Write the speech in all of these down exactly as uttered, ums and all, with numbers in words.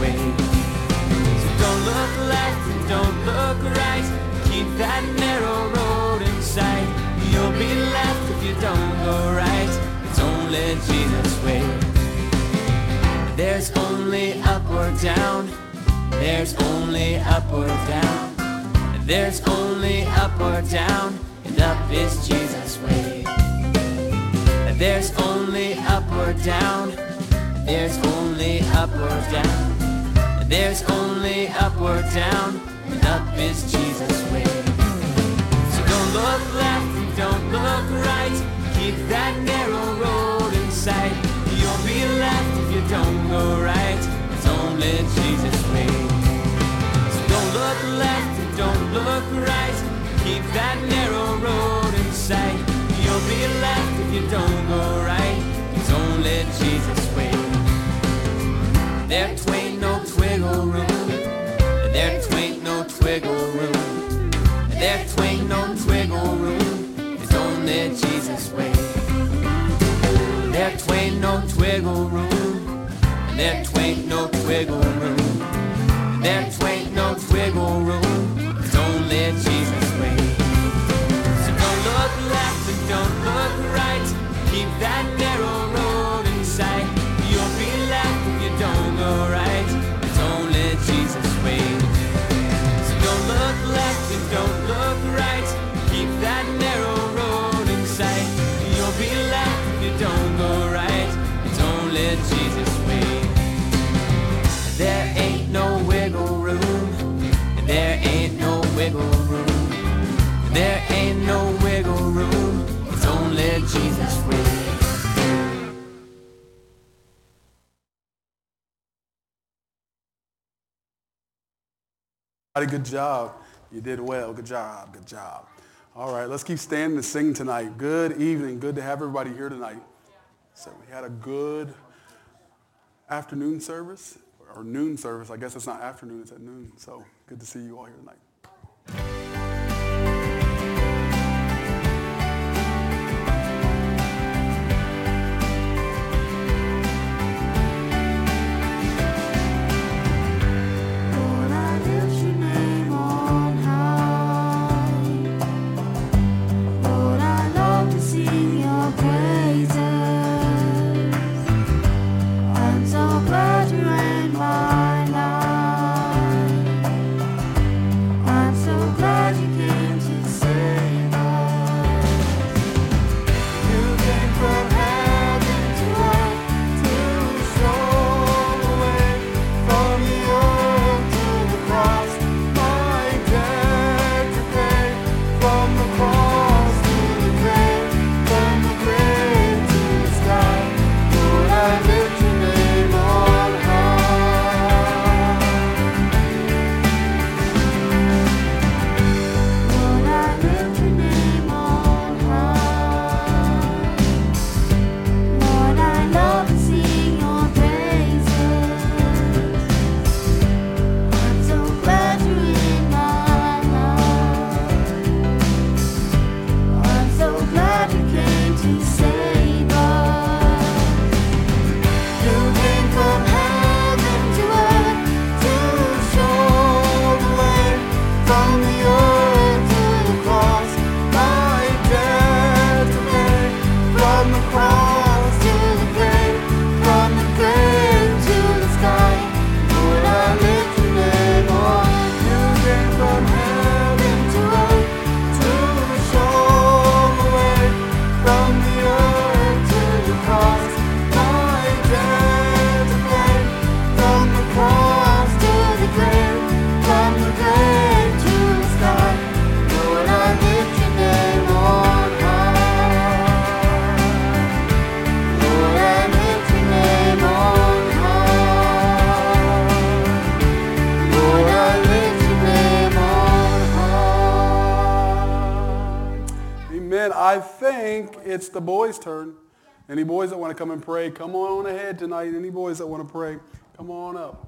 way. So don't look left and don't look right. Keep that narrow road in sight. You'll be left if you don't go right. It's only Jesus' way. There's only up or down. There's only up or down. There's only up or down. And up is Jesus' way. There's only up or down. There's only up or down. There's only up or down. And up is Jesus' way. So don't look left and don't look right. Keep that narrow road in sight. You'll be left if you don't go right. It's only Jesus' way. So don't look left and don't look right. Keep that narrow road in sight. You'll be left if you don't go right. It's only Jesus' way. There twain no twiggle room. There twain no twiggle room. There twain no twiggle room. It's only Jesus' way. There twain no twiggle room. There twain no twiggle room. There twain no twiggle room. It's only Jesus' way. So don't look left and don't look right. Keep that narrow road in sight. You'll be left if you don't go right. It's only Jesus' way. So don't look left and don't look right. Keep that narrow road in sight. You'll be left if you don't go right. It's only Jesus' way. There ain't no wiggle room. There ain't no wiggle room. There ain't no wiggle room. It's only Jesus' way. Good job. You did well. Good job. Good job. All right, let's keep standing and sing tonight. Good evening. Good to have everybody here tonight. So we had a good afternoon service, or noon service. I guess it's not afternoon, it's at noon. So good to see you all here tonight. I think it's the boys' turn. Any boys that want to come and pray, come on ahead tonight. Any boys that want to pray, come on up.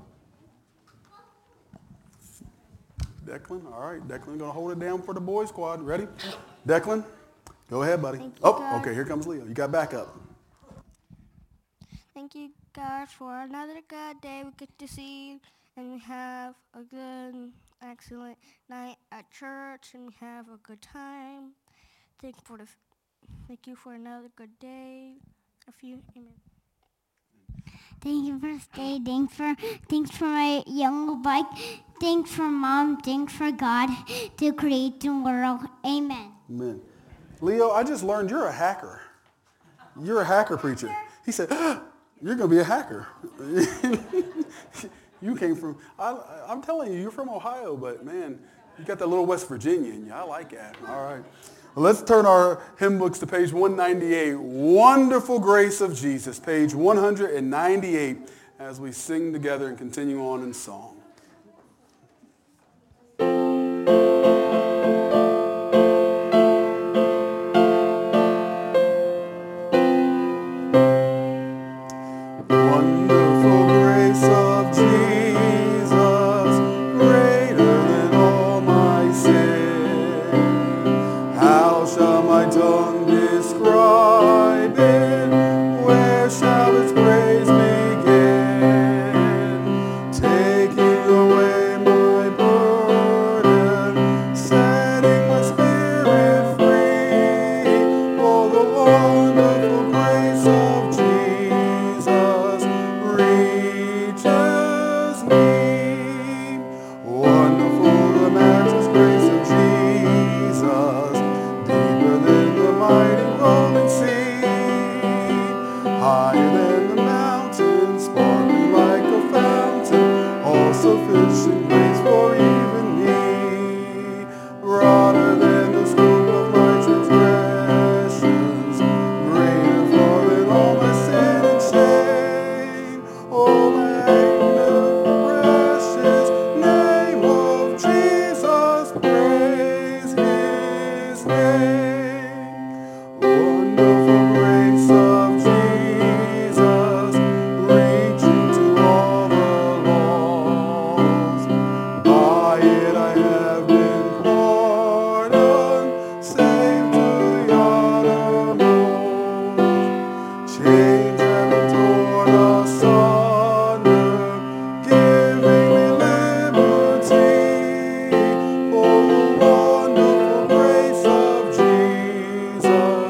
Declan, all right. Declan going to hold it down for the boys' squad. Ready? Declan, go ahead, buddy. Thank you, Oh, God. okay, here comes Leo. You got backup. Thank you, God, for another good day we get to see you, and we have a good, excellent night at church, and we have a good time. Thank you for the, thank you for another good day. A few, amen. Thank you for stay. Thanks for thanks for my young bike. Thanks for mom. Thanks for God to create the world. Amen. Amen. Leo, I just learned you're a hacker. You're a hacker preacher. He said, you're going to be a hacker. You came from, I, I'm telling you, you're from Ohio, but man, you got that little West Virginia in you. I like that. All right. Well, let's turn our hymn books to page one ninety-eight. Wonderful Grace of Jesus, page one ninety-eight, as we sing together and continue on in song. Wonderful grace of Jesus, greater than all my sin. How shall my tongue describe it? Where shall its praise begin? Taking away my burden, setting my spirit free. Oh, the wonderful grace of Jesus reaches me. Wonderful the matchless grace of Jesus, deeper than the mighty rolling sea, higher than the mountains, sparkling like a fountain, all sufficient grace for even me, broader than the scope of my transgressions, greater far than all my sin and shame. Oh, magnificent, precious name of Jesus, praise His name. Wonderful grace of Jesus, reaching to all the lost. By it I have been pardoned, saved to the uttermost. Chains have been torn asunder, giving me liberty. For the wonderful grace of Jesus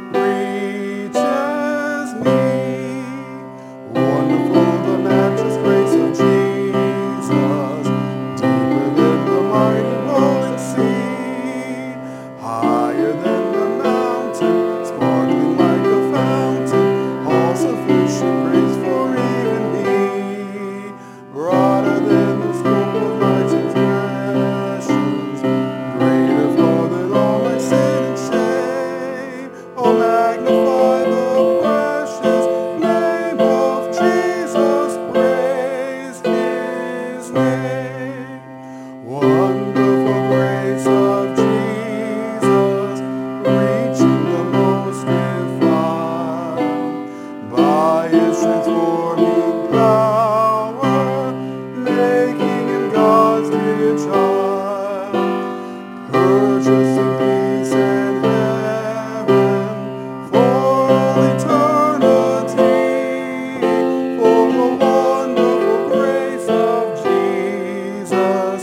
reaches me. Wonderful the matchless grace of Jesus, deeper than the mighty rolling sea, higher than the mountain, sparkling like a fountain, all sufficient grace for even me, broader than the scope of my transgressions, greater far than all my sin and shame. Oh, magnify the precious name of Jesus, praise His name. Wonderful grace of Jesus, reaching the most defiled, by His transforming power, making Him God's dear child, purchasing peace and heaven for all eternity. For the wonderful grace of Jesus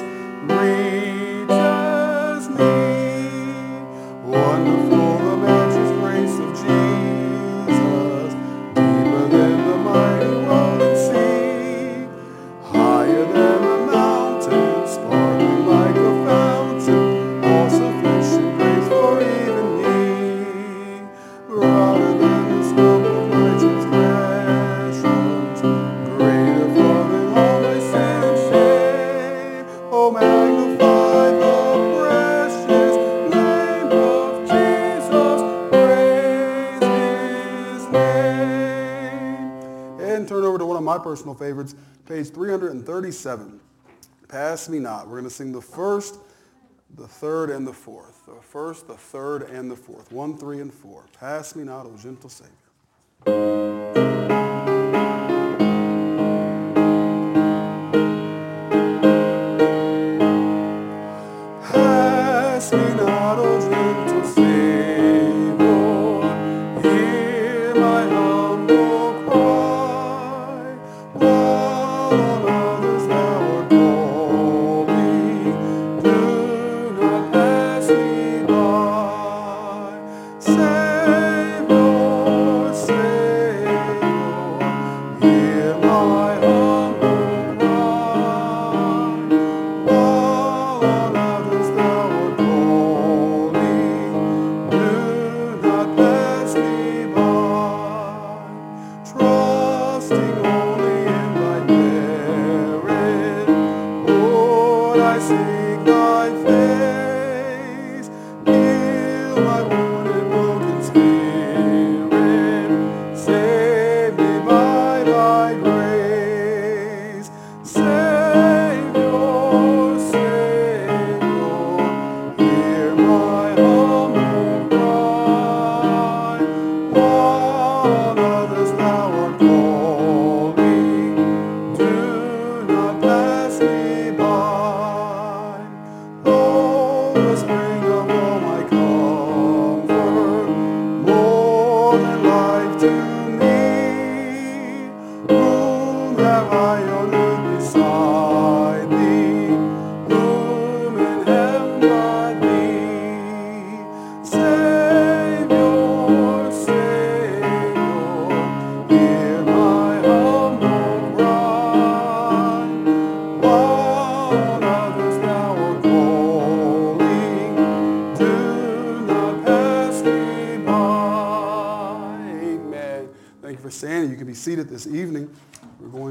reaches me. Wonderful the matchless grace of Jesus, deeper than the mighty rolling sea, higher than the mountains, sparkling like a fountain, all sufficient grace for even me, broader than the scope of my transgressions, greater far than all my sin and shame. Oh, magnify the precious name of Jesus, praise His name. And turn over to one of my personal favorites, page three thirty-seven. Pass Me Not. We're going to sing the first, the third, and the fourth. The first, the third, and the fourth. One, three, and four. Pass me not, O gentle Savior. Pass me not, O gentle Savior, hear my humble cry.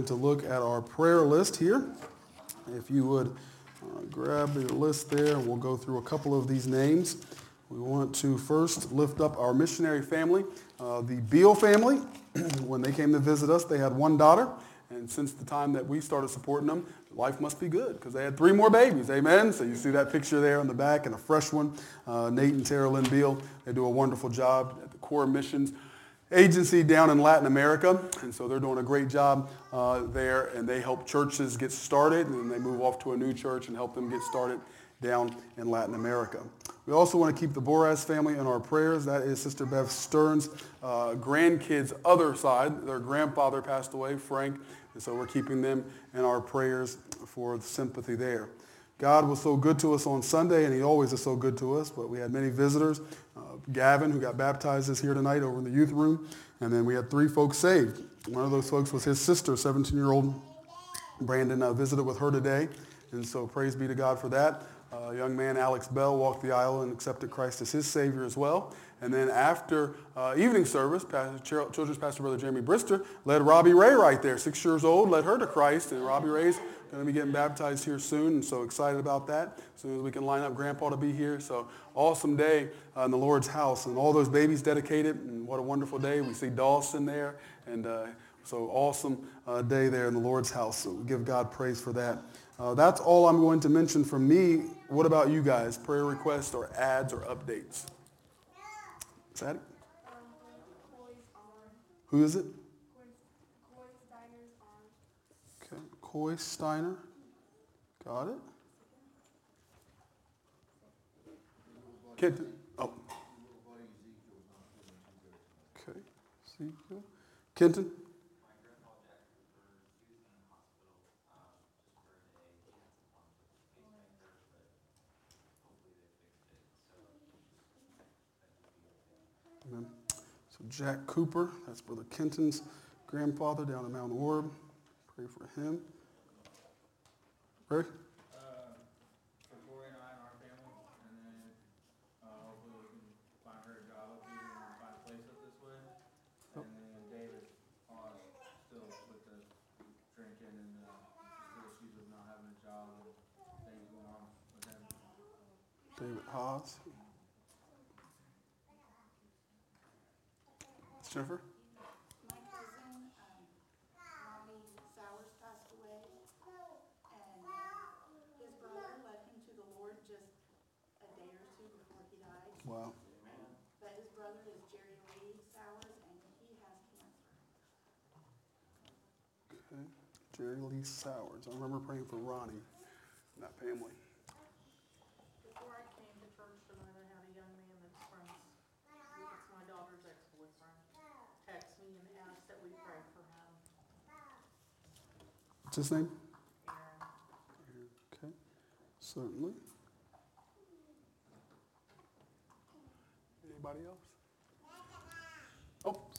to look at our prayer list here. If you would uh, grab your list there, and we'll go through a couple of these names. We want to first lift up our missionary family, uh, the Beal family. When they came to visit us, they had one daughter. And since the time that we started supporting them, life must be good because they had three more babies. Amen. So you see that picture there on the back and a fresh one. Uh, Nate and Tara Lynn Beal, they do a wonderful job at the Core Missions Agency down in Latin America. And so they're doing a great job uh, there. And they help churches get started. And then they move off to a new church and help them get started down in Latin America. We also want to keep the Boraz family in our prayers. That is Sister Bev Stern's uh, grandkids' other side. Their grandfather passed away, Frank. And so we're keeping them in our prayers for the sympathy there. God was so good to us on Sunday, and he always is so good to us, but we had many visitors. Uh, Gavin, who got baptized, is here tonight over in the youth room, and then we had three folks saved. One of those folks was his sister, seventeen-year-old Brandon, uh, visited with her today, and so praise be to God for that. Uh, young man, Alex Bell, walked the aisle and accepted Christ as his Savior as well. And then after uh, evening service, Pastor, Children's Pastor Brother Jeremy Brister led Robbie Ray right there, six years old, led her to Christ. And Robbie Ray's going to be getting baptized here soon, and so excited about that. As soon as we can line up Grandpa to be here. So awesome day uh, in the Lord's house. And all those babies dedicated, and what a wonderful day. We see Dawson there, and uh, so awesome uh, day there in the Lord's house. So we give God praise for that. Uh, that's all I'm going to mention from me. What about you guys? Prayer requests or ads or updates? Is that it? Who is it? Okay, Coy Steiner. Got it. Kenton. Oh. Okay. Ezekiel. Kenton. Amen. So Jack Cooper, that's Brother Kenton's grandfather down in Mount Orb. Pray for him. Pray. Uh, for Corey and I and our family, and then uh, hopefully we can find her a job up here and find a place up this way. And then David, uh, still with the drinking and uh, still issues with not having a job and things going on with him. David Haas. Jennifer? My cousin, um, Mommy Sowers, passed away, and his brother led him to the Lord just a day or two before he died. Wow. But his brother is Jerry Lee Sowers, and he has cancer. Okay. Jerry Lee Sowers. I remember praying for Ronnie and that family. Before I came to church tonight, I had a young man that's friends. It's my daughter's ex-boyfriend. Text me and ask that we pray for him. What's his name? Aaron. Okay. Certainly. Anybody else? Oh. Okay.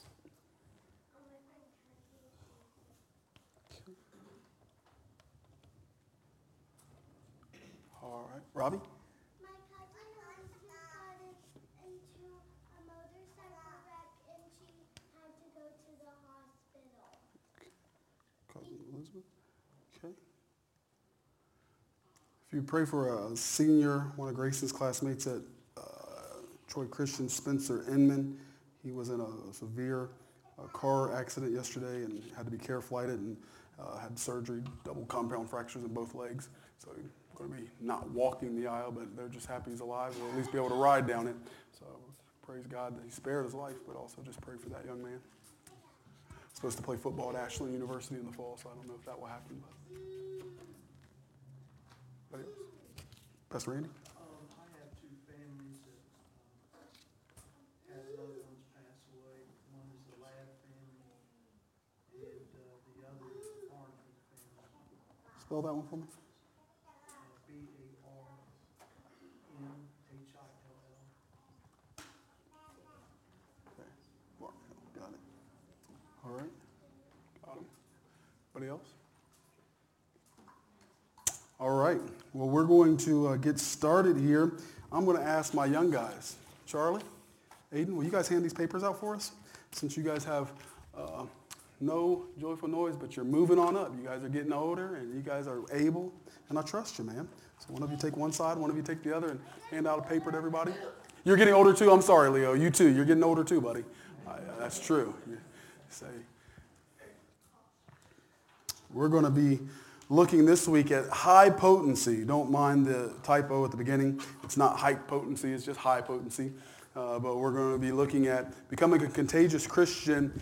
All right. Robbie? My cousin Lucy got into a motorcycle wreck and she had to go to the hospital. Cousin Elizabeth. Okay. If you pray for a senior, one of Grayson's classmates at uh, Troy Christian, Spencer Inman. He was in a severe uh, car accident yesterday and had to be care flighted and uh, had surgery, double compound fractures in both legs. So he's going to be not walking the aisle, but they're just happy he's alive, or at least be able to ride down it. So praise God that he spared his life, but also just pray for that young man. Supposed to play football at Ashland University in the fall, so I don't know if that will happen. But. Anybody else? Pastor Randy? Um, I have two families that um, had loved ones pass away. One is the Ladd family, and uh, the other is the Barnhill family. Spell that one for me. Uh, B A R N H I L L. Okay. Barnhill. Got it. All right. Got him. Anybody else? All right. Well, we're going to uh, get started here. I'm going to ask my young guys. Charlie, Aiden, will you guys hand these papers out for us? Since you guys have uh, no joyful noise, but you're moving on up. You guys are getting older, and you guys are able, and I trust you, man. So one of you take one side, one of you take the other, and hand out a paper to everybody. You're getting older too? I'm sorry, Leo. You too. You're getting older too, buddy. Uh, that's true. You say, we're going to be looking this week at high potency. Don't mind the typo at the beginning. It's not high potency. It's just high potency. Uh, but we're going to be looking at becoming a contagious Christian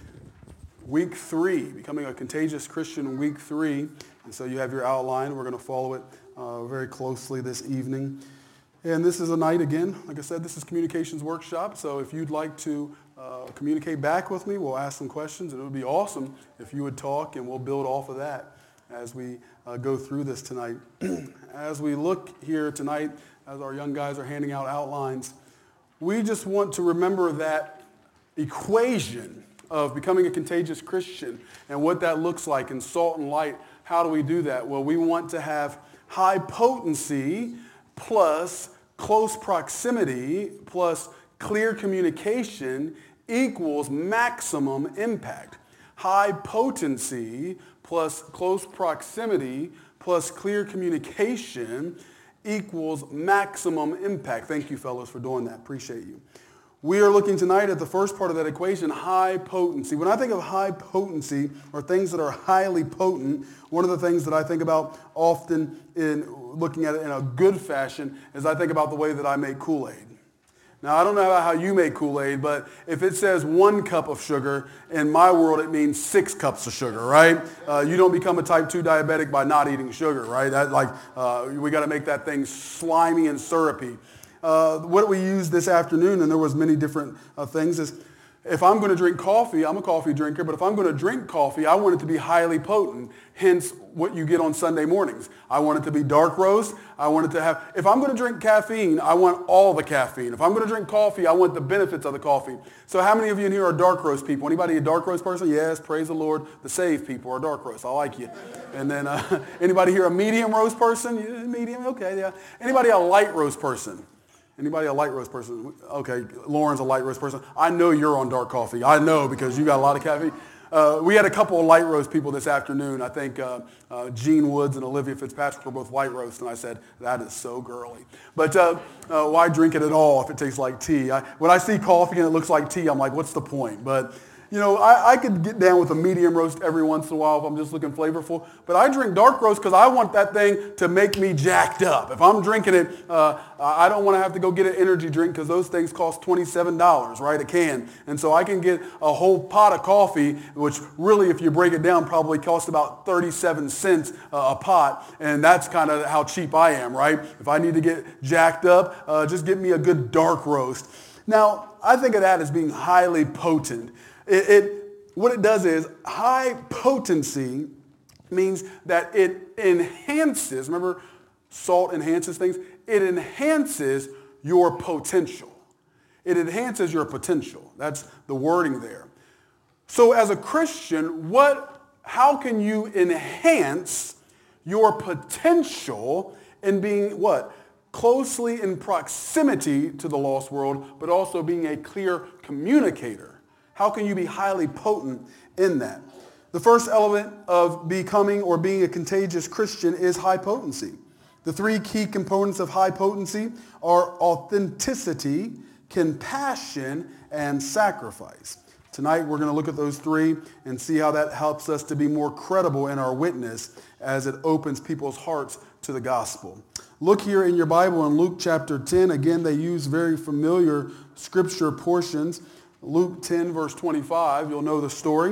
week three. Becoming a contagious Christian week three. And so you have your outline. We're going to follow it uh, very closely this evening. And this is a night, again, like I said, this is Communications Workshop. So if you'd like to uh, communicate back with me, we'll ask some questions. And it would be awesome if you would talk, and we'll build off of that as we uh, go through this tonight. As we look here tonight, as our young guys are handing out outlines, we just want to remember that equation of becoming a contagious Christian and what that looks like in salt and light. How do we do that? Well, we want to have high potency plus close proximity plus clear communication equals maximum impact. High potency plus close proximity plus clear communication equals maximum impact. Thank you, fellas, for doing that. Appreciate you. We are looking tonight at the first part of that equation, high potency. When I think of high potency or things that are highly potent, one of the things that I think about often in looking at it in a good fashion is I think about the way that I make Kool-Aid. Now, I don't know how you make Kool-Aid, but if it says one cup of sugar, in my world it means six cups of sugar, right? Uh, you don't become a type two diabetic by not eating sugar, right? That, like, uh, we got to make that thing slimy and syrupy. Uh, what we used this afternoon, and there was many different uh, things, is if I'm going to drink coffee, I'm a coffee drinker, but if I'm going to drink coffee, I want it to be highly potent, hence what you get on Sunday mornings. I want it to be dark roast. I want it to have, if I'm going to drink caffeine, I want all the caffeine. If I'm going to drink coffee, I want the benefits of the coffee. So how many of you in here are dark roast people? Anybody a dark roast person? Yes, praise the Lord. The saved people are dark roast. I like you. And then uh, anybody here a medium roast person? Yeah, medium, okay, yeah. Anybody a light roast person? Anybody a light roast person? Okay, Lauren's a light roast person. I know you're on dark coffee. I know because you got a lot of caffeine. Uh, we had a couple of light roast people this afternoon. I think uh, uh, Gene Woods and Olivia Fitzpatrick were both light roast, and I said, that is so girly. But uh, uh, why drink it at all if it tastes like tea? I, when I see coffee and it looks like tea, I'm like, what's the point? But you know, I, I could get down with a medium roast every once in a while if I'm just looking flavorful. But I drink dark roast because I want that thing to make me jacked up. If I'm drinking it, uh, I don't want to have to go get an energy drink because those things cost twenty-seven dollars, right, a can. And so I can get a whole pot of coffee, which really, if you break it down, probably costs about thirty-seven cents uh, a pot. And that's kind of how cheap I am, right? If I need to get jacked up, uh, just get me a good dark roast. Now, I think of that as being highly potent. It, it, what it does is high potency means that it enhances, remember salt enhances things? It enhances your potential. It enhances your potential. That's the wording there. So as a Christian, what, how can you enhance your potential in being what? Closely in proximity to the lost world, but also being a clear communicator. How can you be highly potent in that? The first element of becoming or being a contagious Christian is high potency. The three key components of high potency are authenticity, compassion, and sacrifice. Tonight we're going to look at those three and see how that helps us to be more credible in our witness as it opens people's hearts to the gospel. Look here in your Bible in Luke chapter ten. Again, they use very familiar scripture portions. Luke ten, verse twenty-five, you'll know the story.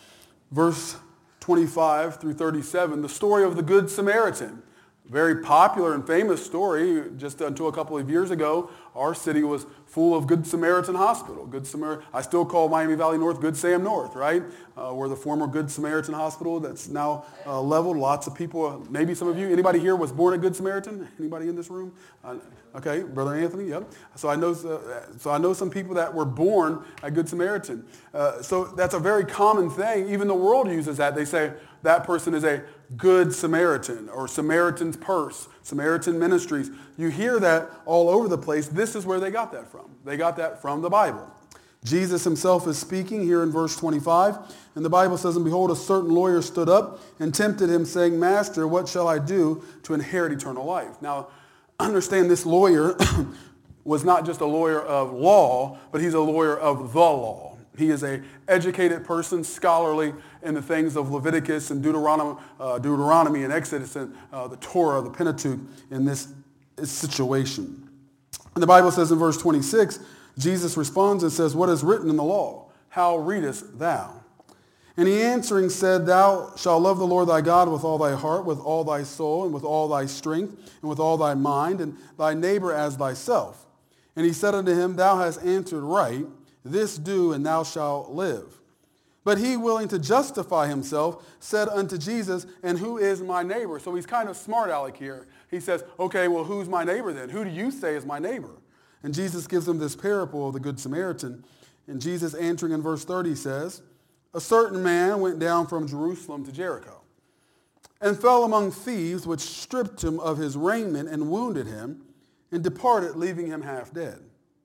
Verse twenty-five through thirty-seven, the story of the Good Samaritan. Very popular and famous story. Just until a couple of years ago, our city was full of Good Samaritan Hospital. Good Samar- I still call Miami Valley North Good Sam North, right? Uh, we're the former Good Samaritan Hospital that's now uh, leveled. Lots of people, maybe some of you, anybody here was born a Good Samaritan? Anybody in this room? Uh, okay, Brother Anthony, yep. So I know uh, so I know some people that were born a Good Samaritan. Uh, so that's a very common thing. Even the world uses that. They say that person is a Good Samaritan or Samaritan's Purse, Samaritan Ministries. You hear that all over the place. This is where they got that from. They got that from the Bible. Jesus himself is speaking here in verse twenty-five. And the Bible says, and behold, a certain lawyer stood up and tempted him, saying, Master, what shall I do to inherit eternal life? Now, understand this lawyer was not just a lawyer of law, but he's a lawyer of the law. He is an educated person, scholarly in the things of Leviticus and Deuteronomy, uh, Deuteronomy and Exodus and uh, the Torah, the Pentateuch in this situation. And the Bible says in verse twenty-six, Jesus responds and says, what is written in the law? How readest thou? And he answering said, Thou shalt love the Lord thy God with all thy heart, with all thy soul, and with all thy strength, and with all thy mind, and thy neighbor as thyself. And he said unto him, Thou hast answered right. This do, and thou shalt live. But he, willing to justify himself, said unto Jesus, And who is my neighbor? So he's kind of smart aleck here. He says, okay, well, who's my neighbor then? Who do you say is my neighbor? And Jesus gives him this parable of the Good Samaritan. And Jesus answering in verse thirty says, A certain man went down from Jerusalem to Jericho, and fell among thieves, which stripped him of his raiment and wounded him, and departed, leaving him half dead.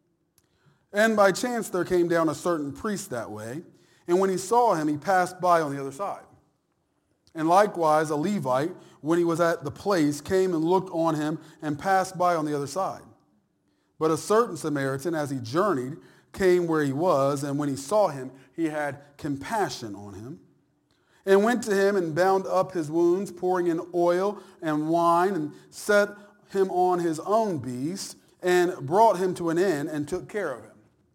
And by chance there came down a certain priest that way, and when he saw him, he passed by on the other side. And likewise a Levite, when he was at the place, came and looked on him and passed by on the other side. But a certain Samaritan, as he journeyed, came where he was, and when he saw him, he had compassion on him, and went to him and bound up his wounds, pouring in oil and wine, and set him on his own beast, and brought him to an inn, and took care of him.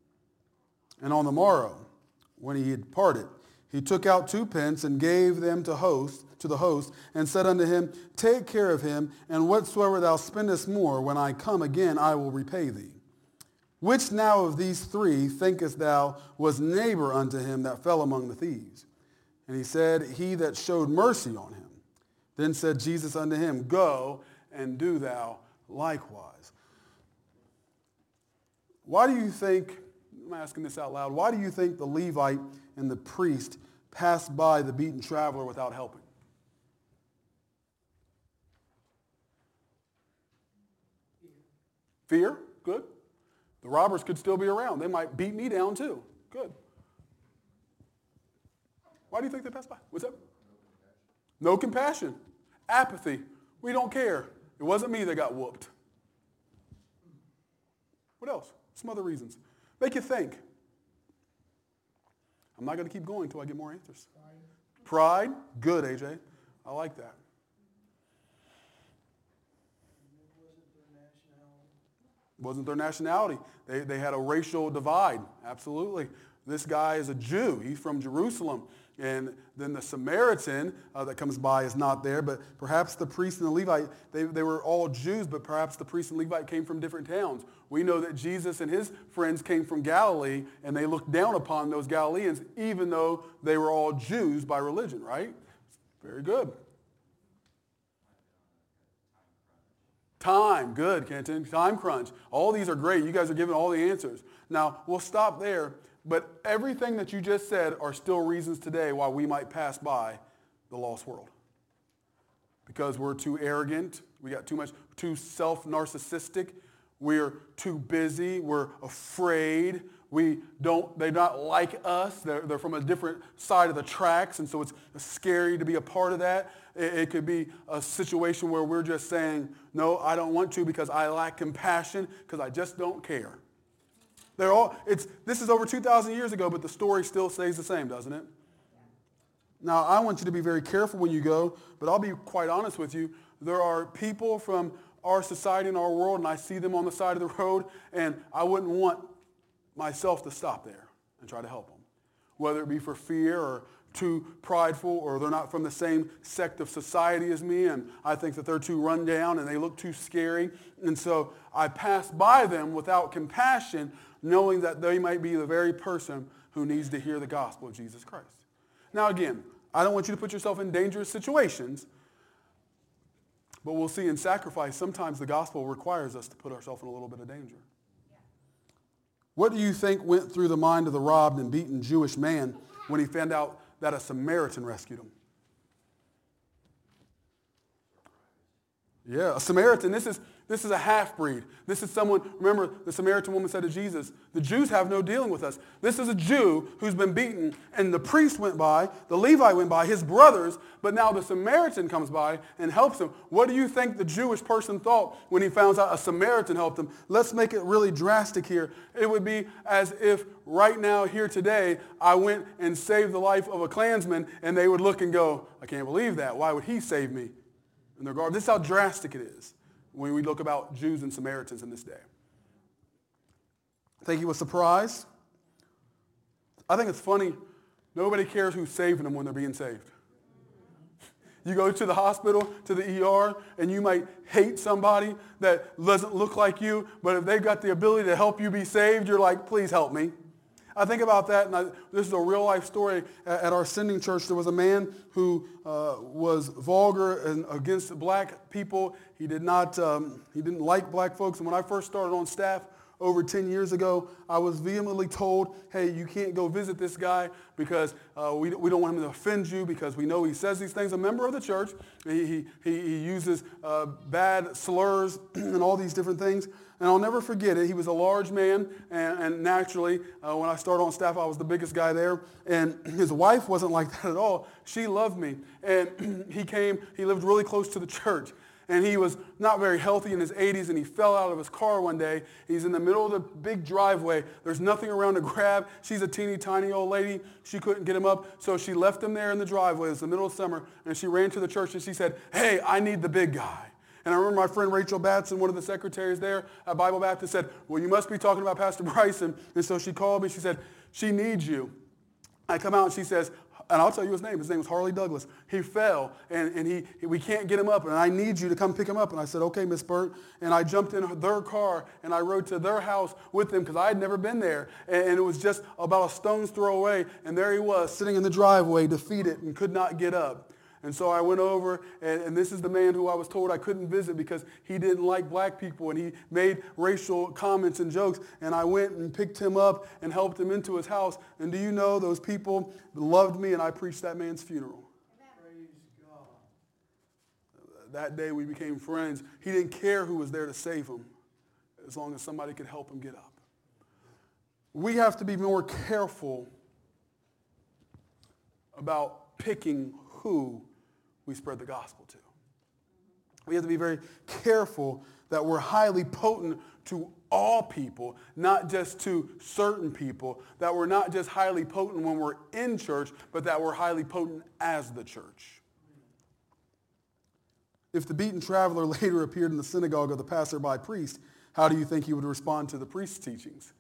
And on the morrow, when he had parted, he took out two pence and gave them to host to the host, and said unto him, Take care of him, and whatsoever thou spendest more, when I come again, I will repay thee. Which now of these three thinkest thou was neighbor unto him that fell among the thieves? And he said, He that showed mercy on him. Then said Jesus unto him, Go and do thou likewise. Why do you think, I'm asking this out loud, why do you think the Levite and the priest passed by the beaten traveler without helping? Fear? Good. The robbers could still be around. They might beat me down too. Good. Why do you think they passed by? What's up? No compassion. Apathy. We don't care. It wasn't me that got whooped. What else? Some other reasons. Make you think. I'm not going to keep going until I get more answers. Pride. Pride. Good, A J. I like that. Wasn't their nationality. They, they had a racial divide. Absolutely. This guy is a Jew. He's from Jerusalem. And then the Samaritan uh, that comes by is not there. But perhaps the priest and the Levite, they, they were all Jews, but perhaps the priest and Levite came from different towns. We know that Jesus and his friends came from Galilee, and they looked down upon those Galileans, even though they were all Jews by religion, right? Very good. Time, good, Kenton. Time crunch. All these are great. You guys are giving all the answers. Now, we'll stop there, but everything that you just said are still reasons today why we might pass by the lost world. Because we're too arrogant, we got too much, too self-narcissistic, we're too busy, we're afraid, we don't, they're not like us, they're, they're from a different side of the tracks, and so it's scary to be a part of that. It, it could be a situation where we're just saying, no, I don't want to because I lack compassion, because I just don't care. They're all, it's, this is over two thousand years ago, but the story still stays the same, doesn't it? Now, I want you to be very careful when you go, but I'll be quite honest with you. There are people from our society and our world, and I see them on the side of the road, and I wouldn't want myself to stop there and try to help them, whether it be for fear or too prideful, or they're not from the same sect of society as me, and I think that they're too run down and they look too scary. And so I pass by them without compassion, knowing that they might be the very person who needs to hear the gospel of Jesus Christ. Now again, I don't want you to put yourself in dangerous situations, but we'll see in sacrifice, sometimes the gospel requires us to put ourselves in a little bit of danger. What do you think went through the mind of the robbed and beaten Jewish man when he found out that a Samaritan rescued him? Yeah, a Samaritan. This is this is a half-breed. This is someone, remember, the Samaritan woman said to Jesus, the Jews have no dealing with us. This is a Jew who's been beaten, and the priest went by, the Levite went by, his brothers, but now the Samaritan comes by and helps him. What do you think the Jewish person thought when he found out a Samaritan helped him? Let's make it really drastic here. It would be as if right now, here today, I went and saved the life of a Klansman, and they would look and go, I can't believe that. Why would he save me? In their garb. This is how drastic it is when we look about Jews and Samaritans in this day. Think he was surprised? I think it's funny. Nobody cares who's saving them when they're being saved. You go to the hospital, to the E R, and you might hate somebody that doesn't look like you, but if they've got the ability to help you be saved, you're like, please help me. I think about that, and I, this is a real-life story. At, at our sending church, there was a man who uh, was vulgar and against black people. He did not, um, he didn't like black folks. And when I first started on staff over ten years ago, I was vehemently told, hey, you can't go visit this guy because uh, we, we don't want him to offend you because we know he says these things. A member of the church, he, he, he uses uh, bad slurs and all these different things. And I'll never forget it. He was a large man, and, and naturally, uh, when I started on staff, I was the biggest guy there. And his wife wasn't like that at all. She loved me. And he came, he lived really close to the church. And he was not very healthy in his eighties, and he fell out of his car one day. He's in the middle of the big driveway. There's nothing around to grab. She's a teeny tiny old lady. She couldn't get him up, so she left him there in the driveway. It was the middle of summer, and she ran to the church, and she said, hey, I need the big guy. And I remember my friend Rachel Batson, one of the secretaries there at Bible Baptist, said, well, you must be talking about Pastor Bryson. And so she called me. She said, she needs you. I come out and she says, and I'll tell you his name. His name was Harley Douglas. He fell, and, and he we can't get him up, and I need you to come pick him up. And I said, okay, Miss Burt. And I jumped in their car, and I rode to their house with them because I had never been there. And, and it was just about a stone's throw away, and there he was sitting in the driveway, defeated, and could not get up. And so I went over, and, and this is the man who I was told I couldn't visit because he didn't like black people, and he made racial comments and jokes. And I went and picked him up and helped him into his house. And do you know, those people loved me, and I preached that man's funeral. Praise God. That day we became friends. He didn't care who was there to save him as long as somebody could help him get up. We have to be more careful about picking who we spread the gospel to. We have to be very careful that we're highly potent to all people, not just to certain people, that we're not just highly potent when we're in church, but that we're highly potent as the church. If the beaten traveler later appeared in the synagogue of the passerby priest, how do you think he would respond to the priest's teachings?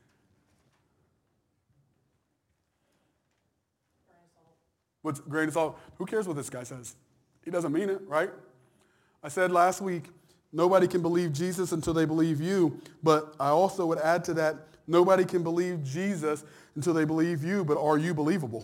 What's grain of salt? Who cares what this guy says? He doesn't mean it, right? I said last week, nobody can believe Jesus until they believe you. But I also would add to that, nobody can believe Jesus until they believe you, but are you believable?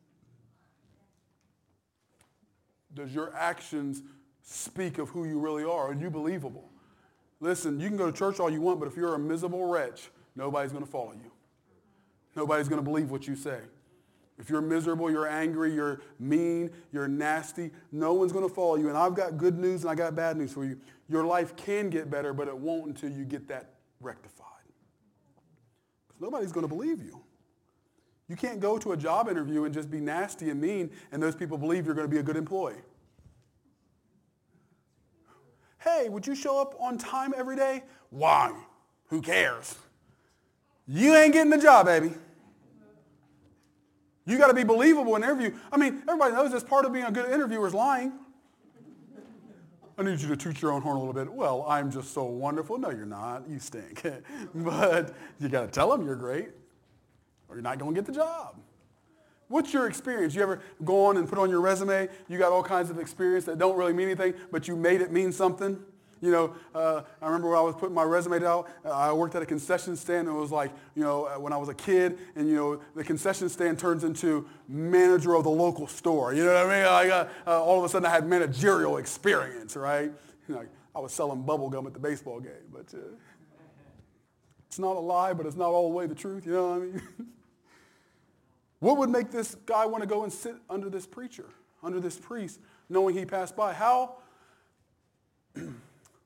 Does your actions speak of who you really are? Are you believable? Listen, you can go to church all you want, but if you're a miserable wretch, nobody's going to follow you. Nobody's going to believe what you say. If you're miserable, you're angry, you're mean, you're nasty, no one's going to follow you. And I've got good news and I got bad news for you. Your life can get better, but it won't until you get that rectified. Because nobody's going to believe you. You can't go to a job interview and just be nasty and mean, and those people believe you're going to be a good employee. Hey, would you show up on time every day? Why? Who cares? You ain't getting the job, baby. You got to be believable in an interview. I mean, everybody knows this. Part of being a good interviewer is lying. I need you to toot your own horn a little bit. Well, I'm just so wonderful. No, you're not. You stink. But you got to tell them you're great, or you're not going to get the job. What's your experience? You ever go on and put on your resume, you got all kinds of experience that don't really mean anything, but you made it mean something? You know, uh, I remember when I was putting my resume out, uh, I worked at a concession stand, and it was like, you know, when I was a kid, and, you know, the concession stand turns into manager of the local store. You know what I mean? I got, uh, all of a sudden I had managerial experience, right? You know, I was selling bubble gum at the baseball game, but uh, it's not a lie, but it's not all the way the truth. You know what I mean? What would make this guy want to go and sit under this preacher, under this priest, knowing he passed by? How...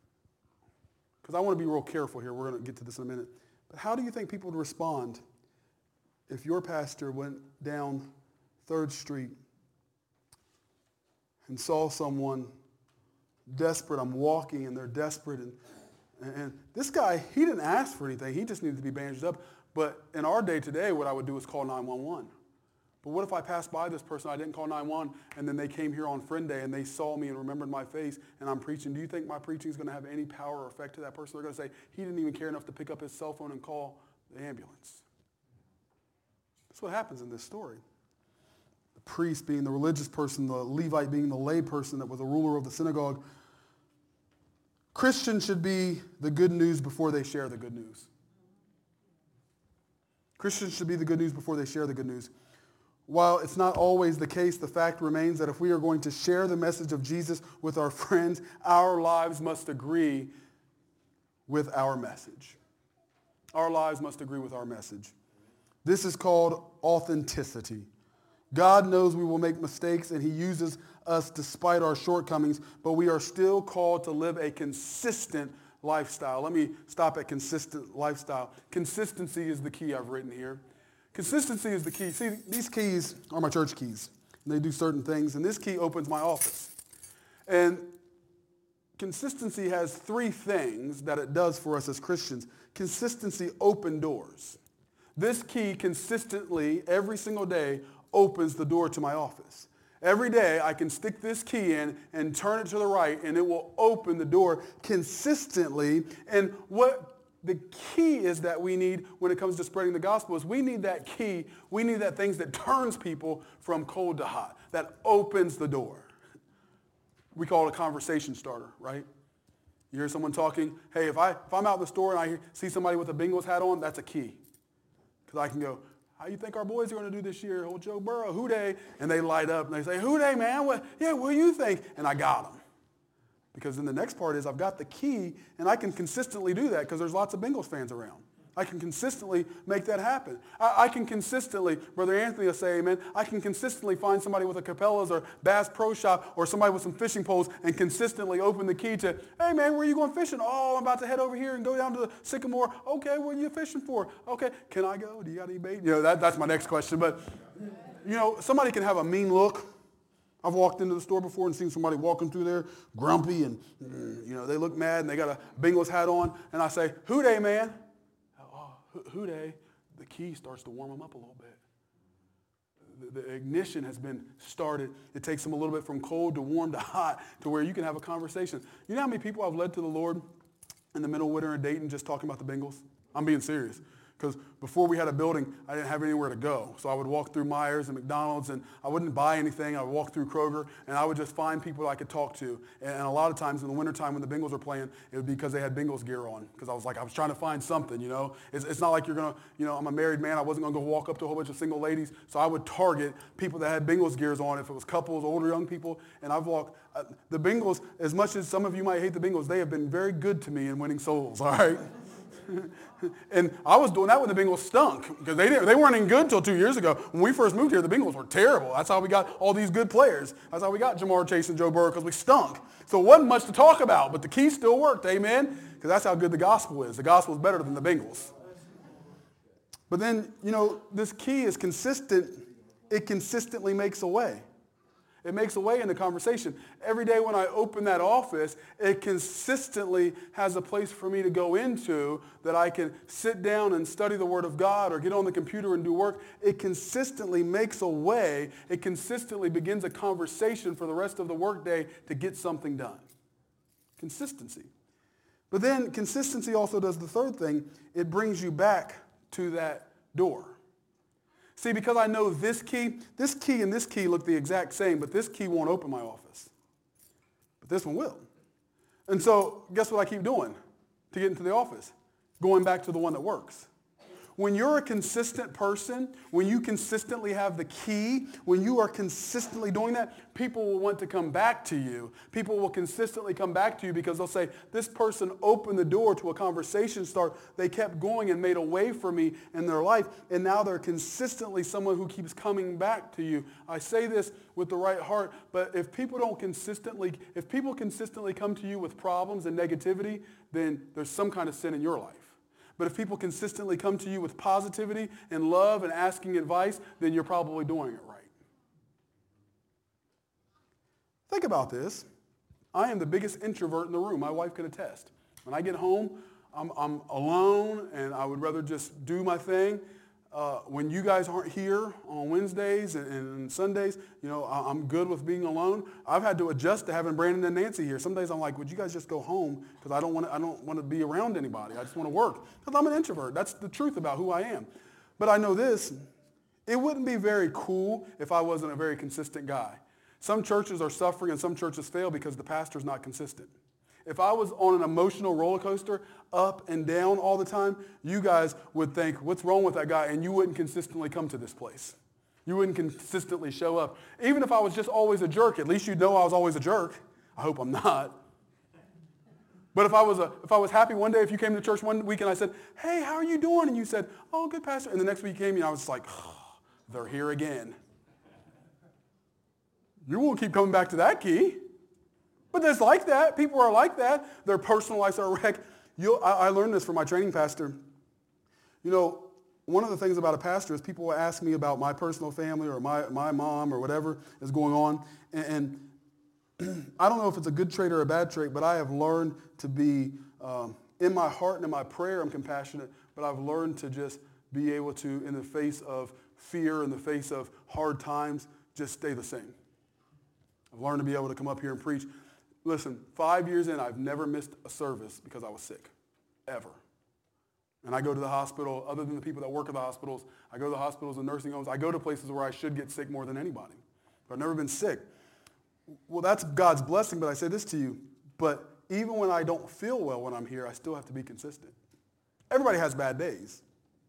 because I want to be real careful here. We're going to get to this in a minute. But how do you think people would respond if your pastor went down third Street and saw someone desperate? I'm walking and they're desperate. And, and this guy, he didn't ask for anything. He just needed to be bandaged up. But in our day today, what I would do is call nine one one. But what if I passed by this person, I didn't call nine one one, and then they came here on Friend Day and they saw me and remembered my face and I'm preaching? Do you think my preaching is going to have any power or effect to that person? They're going to say, he didn't even care enough to pick up his cell phone and call the ambulance. That's what happens in this story. The priest being the religious person, the Levite being the lay person that was a ruler of the synagogue. Christians should be the good news before they share the good news. Christians should be the good news before they share the good news. While it's not always the case, the fact remains that if we are going to share the message of Jesus with our friends, our lives must agree with our message. Our lives must agree with our message. This is called authenticity. God knows we will make mistakes and he uses us despite our shortcomings, but we are still called to live a consistent lifestyle. Let me stop at consistent lifestyle. Consistency is the key I've written here. Consistency is the key. See, these keys are my church keys. And they do certain things, and this key opens my office. And consistency has three things that it does for us as Christians. Consistency opens doors. This key consistently, every single day, opens the door to my office. Every day I can stick this key in and turn it to the right, and it will open the door consistently. And what the key is that we need when it comes to spreading the gospel is we need that key, we need that thing that turns people from cold to hot, that opens the door. We call it a conversation starter, right? You hear someone talking, hey, if, I, if I'm out in the store and I see somebody with a Bengals hat on, that's a key. Because I can go, how you think our boys are going to do this year? Old Joe Burrow, who dey? And they light up and they say, who dey, man? What, yeah, what do you think? And I got them. Because then the next part is I've got the key, and I can consistently do that because there's lots of Bengals fans around. I can consistently make that happen. I, I can consistently, Brother Anthony will say amen, I can consistently find somebody with a Cabela's or Bass Pro Shop or somebody with some fishing poles and consistently open the key to, hey man, where are you going fishing? Oh, I'm about to head over here and go down to the Sycamore. Okay, what are you fishing for? Okay, can I go? Do you got any bait? You know, that, that's my next question. But, you know, somebody can have a mean look. I've walked into the store before and seen somebody walking through there grumpy and, you know, they look mad and they got a Bengals hat on. And I say, who dey, man? Oh, who dey? The key starts to warm them up a little bit. The, the ignition has been started. It takes them a little bit from cold to warm to hot to where you can have a conversation. You know how many people I've led to the Lord in the middle of winter in Dayton just talking about the Bengals? I'm being serious. Because before we had a building, I didn't have anywhere to go. So I would walk through Myers and McDonald's, and I wouldn't buy anything. I would walk through Kroger, and I would just find people I could talk to. And, and a lot of times in the wintertime when the Bengals were playing, it would be because they had Bengals gear on. Because I was like, I was trying to find something, you know. It's, it's not like you're going to, you know, I'm a married man. I wasn't going to go walk up to a whole bunch of single ladies. So I would target people that had Bengals gears on, if it was couples, older young people. And I've walked. Uh, the Bengals, as much as some of you might hate the Bengals, they have been very good to me in winning souls, all right? And I was doing that when the Bengals stunk because they didn't, they weren't even good until two years ago. When we first moved here, the Bengals were terrible. That's how we got all these good players. That's how we got Jamar Chase and Joe Burrow because we stunk. So it wasn't much to talk about, but the key still worked, amen? Because that's how good the gospel is. The gospel is better than the Bengals. But then, you know, this key is consistent. It consistently makes a way. It makes a way in the conversation. Every day when I open that office, it consistently has a place for me to go into that I can sit down and study the Word of God or get on the computer and do work. It consistently makes a way. It consistently begins a conversation for the rest of the workday to get something done. Consistency. But then consistency also does the third thing. It brings you back to that door. See, because I know this key, this key and this key look the exact same, but this key won't open my office. But this one will. And so guess what I keep doing to get into the office? Going back to the one that works. when you're a consistent person, when you consistently have the key, when you are consistently doing that, people will want to come back to you. People will consistently come back to you because they'll say, this person opened the door to a conversation start. They kept going and made a way for me in their life, and now they're consistently someone who keeps coming back to you. I say this with the right heart, but if people don't consistently, if people consistently come to you with problems and negativity, then there's some kind of sin in your life. But if people consistently come to you with positivity and love and asking advice, then you're probably doing it right. Think about this. I am the biggest introvert in the room. My wife can attest. When I get home, I'm, I'm alone, and I would rather just do my thing. Uh, when you guys aren't here on Wednesdays and, and Sundays, you know, I, I'm good with being alone. I've had to adjust to having Brandon and Nancy here. Some days I'm like, would you guys just go home? Because I don't want to I don't want to be around anybody. I just want to work. Because I'm an introvert. That's the truth about who I am. But I know this. It wouldn't be very cool if I wasn't a very consistent guy. Some churches are suffering and some churches fail because the pastor's not consistent. If I was on an emotional roller coaster, up and down all the time, you guys would think, what's wrong with that guy? And you wouldn't consistently come to this place. You wouldn't consistently show up. Even if I was just always a jerk, at least you'd know I was always a jerk. I hope I'm not. But if I was a, if I was happy one day, if you came to church one week and I said, hey, how are you doing? And you said, oh, good, Pastor. And the next week you came and I was like, oh, they're here again. You won't keep coming back to that key. But it's like that. People are like that. Their personal lives are a wreck. You'll, I, I learned this from my training pastor. You know, one of the things about a pastor is people will ask me about my personal family or my, my mom or whatever is going on. And, and I don't know if it's a good trait or a bad trait, but I have learned to be, um, in my heart and in my prayer, I'm compassionate, but I've learned to just be able to, in the face of fear, in the face of hard times, just stay the same. I've learned to be able to come up here and preach. Listen, five years in, I've never missed a service because I was sick, ever. And I go to the hospital, other than the people that work at the hospitals, I go to the hospitals and nursing homes. I go to places where I should get sick more than anybody. But I've never been sick. Well, that's God's blessing, but I say this to you. But even when I don't feel well when I'm here, I still have to be consistent. Everybody has bad days,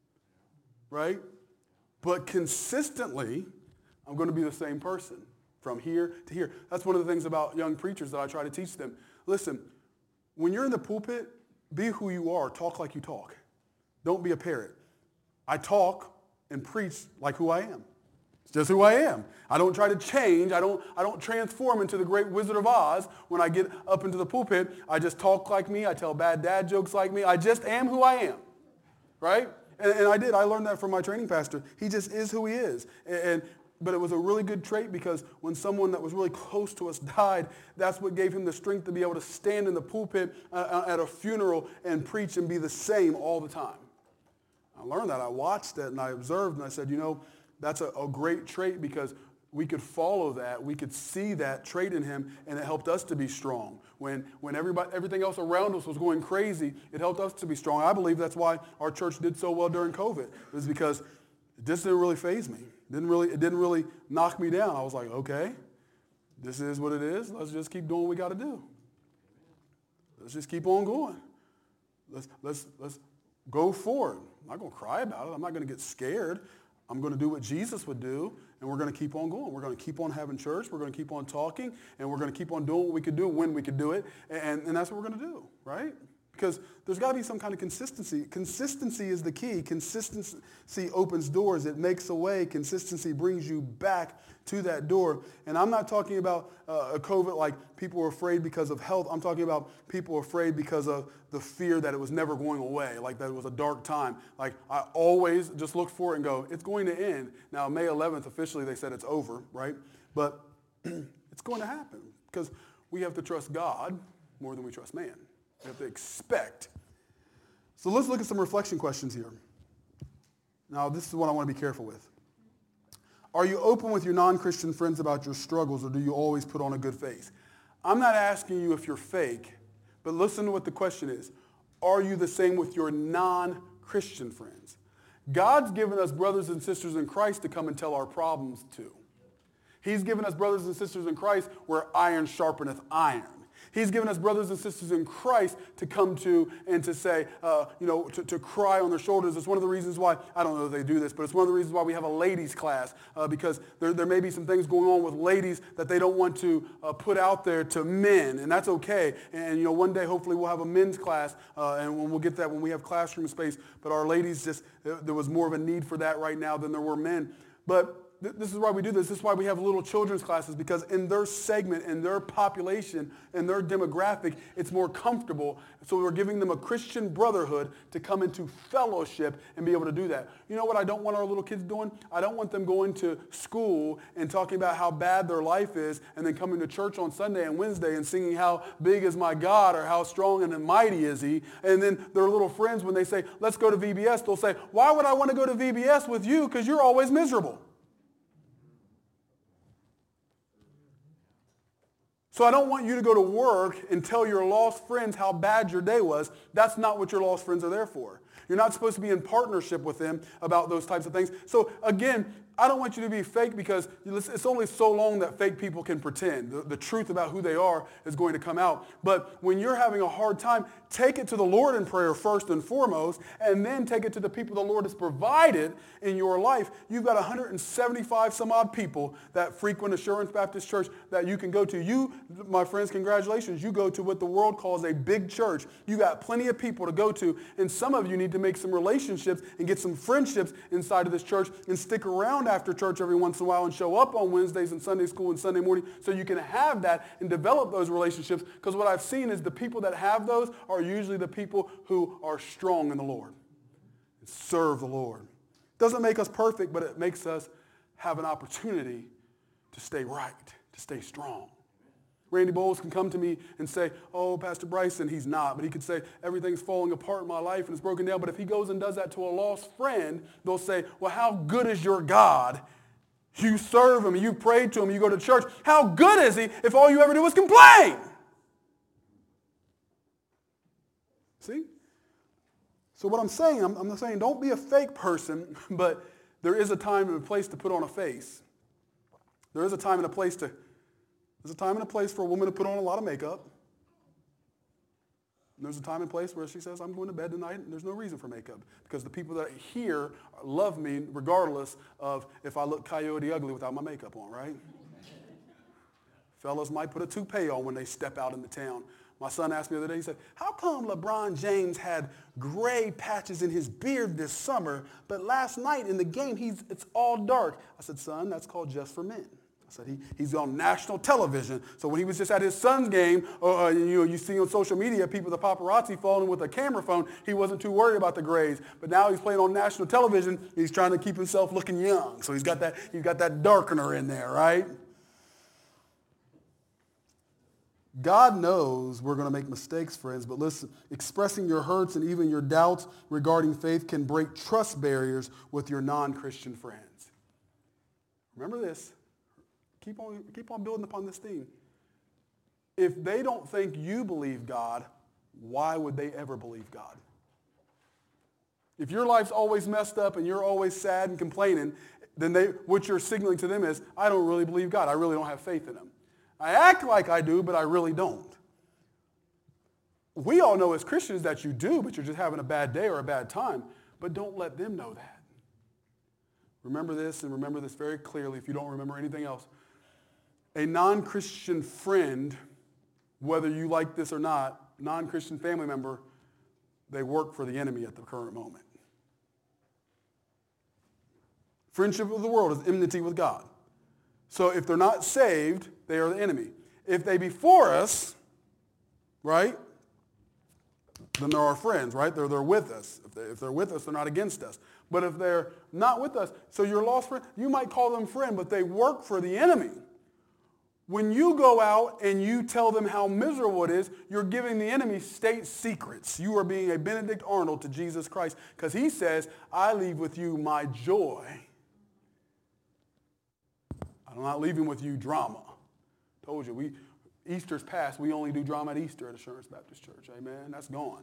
right? But consistently, I'm going to be the same person. From here to here. That's one of the things about young preachers that I try to teach them. Listen, when you're in the pulpit, be who you are. Talk like you talk. Don't be a parrot. I talk and preach like who I am. It's just who I am. I don't try to change. I don't, I don't transform into the great Wizard of Oz when I get up into the pulpit. I just talk like me. I tell bad dad jokes like me. I just am who I am. Right? And, and I did. I learned that from my training pastor. He just is who he is. And, and But it was a really good trait because when someone that was really close to us died, that's what gave him the strength to be able to stand in the pulpit uh, at a funeral and preach and be the same all the time. I learned that. I watched that and I observed and I said, you know, that's a, a great trait because we could follow that. We could see that trait in him and it helped us to be strong. When, when everybody, everything else around us was going crazy, it helped us to be strong. I believe that's why our church did so well during COVID. It was because this didn't really faze me. Didn't really, it didn't really knock me down. I was like, okay, this is what it is. Let's just keep doing what we got to do. Let's just keep on going. Let's, let's, let's go forward. I'm not going to cry about it. I'm not going to get scared. I'm going to do what Jesus would do, and we're going to keep on going. We're going to keep on having church. We're going to keep on talking, and we're going to keep on doing what we could do when we could do it, and, and that's what we're going to do, right? Because there's got to be some kind of consistency. Consistency is the key. Consistency opens doors. It makes a way. Consistency brings you back to that door. And I'm not talking about uh, a COVID like people were afraid because of health. I'm talking about people afraid because of the fear that it was never going away, like that it was a dark time. Like I always just look for it and go, it's going to end. Now, May eleventh, officially they said it's over, right? But it's going to happen because we have to trust God more than we trust man. We have to expect. So let's look at some reflection questions here. Now, this is what I want to be careful with. Are you open with your non-Christian friends about your struggles, or do you always put on a good face? I'm not asking you if you're fake, but listen to what the question is. Are you the same with your non-Christian friends? God's given us brothers and sisters in Christ to come and tell our problems to. He's given us brothers and sisters in Christ where iron sharpeneth iron. He's given us brothers and sisters in Christ to come to and to say, uh, you know, to, to cry on their shoulders. It's one of the reasons why, I don't know if they do this, but it's one of the reasons why we have a ladies class, uh, because there, there may be some things going on with ladies that they don't want to uh, put out there to men, and that's okay. And, you know, one day hopefully we'll have a men's class, uh, and we'll get that when we have classroom space, but our ladies just, there was more of a need for that right now than there were men. But this is why we do this. This is why we have little children's classes, because in their segment, in their population, in their demographic, it's more comfortable. So we're giving them a Christian brotherhood to come into fellowship and be able to do that. You know what I don't want our little kids doing? I don't want them going to school and talking about how bad their life is and then coming to church on Sunday and Wednesday and singing how big is my God or how strong and mighty is he. And then their little friends, when they say, let's go to V B S, they'll say, why would I want to go to V B S with you? Because you're always miserable. So I don't want you to go to work and tell your lost friends how bad your day was. That's not what your lost friends are there for. You're not supposed to be in partnership with them about those types of things. So again, I don't want you to be fake, because it's only so long that fake people can pretend. The, the truth about who they are is going to come out. But when you're having a hard time, take it to the Lord in prayer first and foremost, and then take it to the people the Lord has provided in your life. You've got one hundred seventy-five some odd people that frequent Assurance Baptist Church that you can go to. You, my friends, congratulations. You go to what the world calls a big church. You got plenty of people to go to, and some of you need to make some relationships and get some friendships inside of this church and stick around after church every once in a while and show up on Wednesdays and Sunday school and Sunday morning so you can have that and develop those relationships, because what I've seen is the people that have those are usually the people who are strong in the Lord and serve the Lord. Doesn't make us perfect, but it makes us have an opportunity to stay right, to stay strong. Randy Bowles can come to me and say, oh, Pastor Bryson, he's not. But he could say, everything's falling apart in my life and it's broken down. But if he goes and does that to a lost friend, they'll say, well, how good is your God? You serve him, you pray to him, you go to church. How good is he if all you ever do is complain? See? So what I'm saying, I'm, I'm saying don't be a fake person, but there is a time and a place to put on a face. There is a time and a place to There's a time and a place for a woman to put on a lot of makeup. And there's a time and place where she says, I'm going to bed tonight, and there's no reason for makeup. Because the people that here love me regardless of if I look coyote ugly without my makeup on, right? Fellas might put a toupee on when they step out into town. My son asked me the other day, he said, how come LeBron James had gray patches in his beard this summer, but last night in the game, he's it's all dark? I said, son, that's called Just for Men. I said, he, he's on national television. So when he was just at his son's game, uh, you know, you see on social media people, the paparazzi following with a camera phone, he wasn't too worried about the grays. But now he's playing on national television. He's trying to keep himself looking young. So he's got that, he's got that darkener in there, right? God knows we're going to make mistakes, friends, but listen, expressing your hurts and even your doubts regarding faith can break trust barriers with your non-Christian friends. Remember this. Keep on, keep on building upon this theme. If they don't think you believe God, why would they ever believe God? If your life's always messed up and you're always sad and complaining, then they, what you're signaling to them is, I don't really believe God. I really don't have faith in him. I act like I do, but I really don't. We all know as Christians that you do, but you're just having a bad day or a bad time. But don't let them know that. Remember this, and remember this very clearly if you don't remember anything else. A non-Christian friend, whether you like this or not, non-Christian family member, they work for the enemy at the current moment. Friendship with the world is enmity with God. So if they're not saved, they are the enemy. If they be for us, right, then they're our friends, right? They're, they're with us. If, they, if they're with us, they're not against us. But if they're not with us, so your lost friend, you might call them friend, but they work for the enemy. When you go out and you tell them how miserable it is, you're giving the enemy state secrets. You are being a Benedict Arnold to Jesus Christ, because he says, I leave with you my joy. I'm not leaving with you drama. Told you, we Easter's past. We only do drama at Easter at Assurance Baptist Church. Amen. That's gone.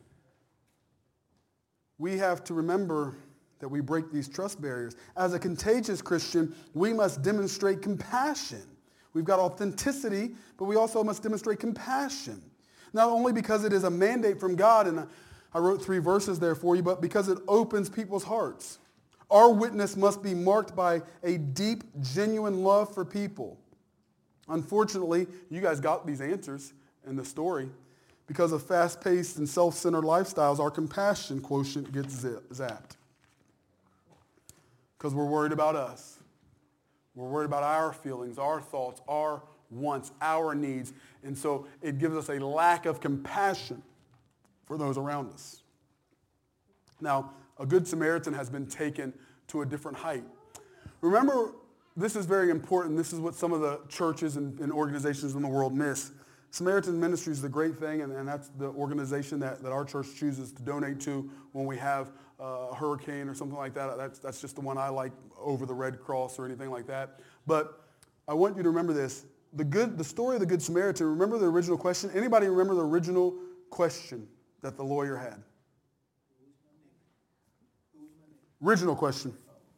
We have to remember that we break these trust barriers. As a contagious Christian, we must demonstrate compassion. We've got authenticity, but we also must demonstrate compassion. Not only because it is a mandate from God, and I wrote three verses there for you, but because it opens people's hearts. Our witness must be marked by a deep, genuine love for people. Unfortunately, you guys got these answers in the story. Because of fast-paced and self-centered lifestyles, our compassion quotient gets zapped. Because we're worried about us. We're worried about our feelings, our thoughts, our wants, our needs. And so it gives us a lack of compassion for those around us. Now, a Good Samaritan has been taken to a different height. Remember, this is very important. This is what some of the churches and, and organizations in the world miss. Samaritan Ministry is the great thing, and, and that's the organization that, that our church chooses to donate to when we have uh, a hurricane or something like that. That's, that's just the one I like over the Red Cross or anything like that. But I want you to remember this. The, good, the story of the Good Samaritan, remember the original question? Anybody remember the original question that the lawyer had? Original question.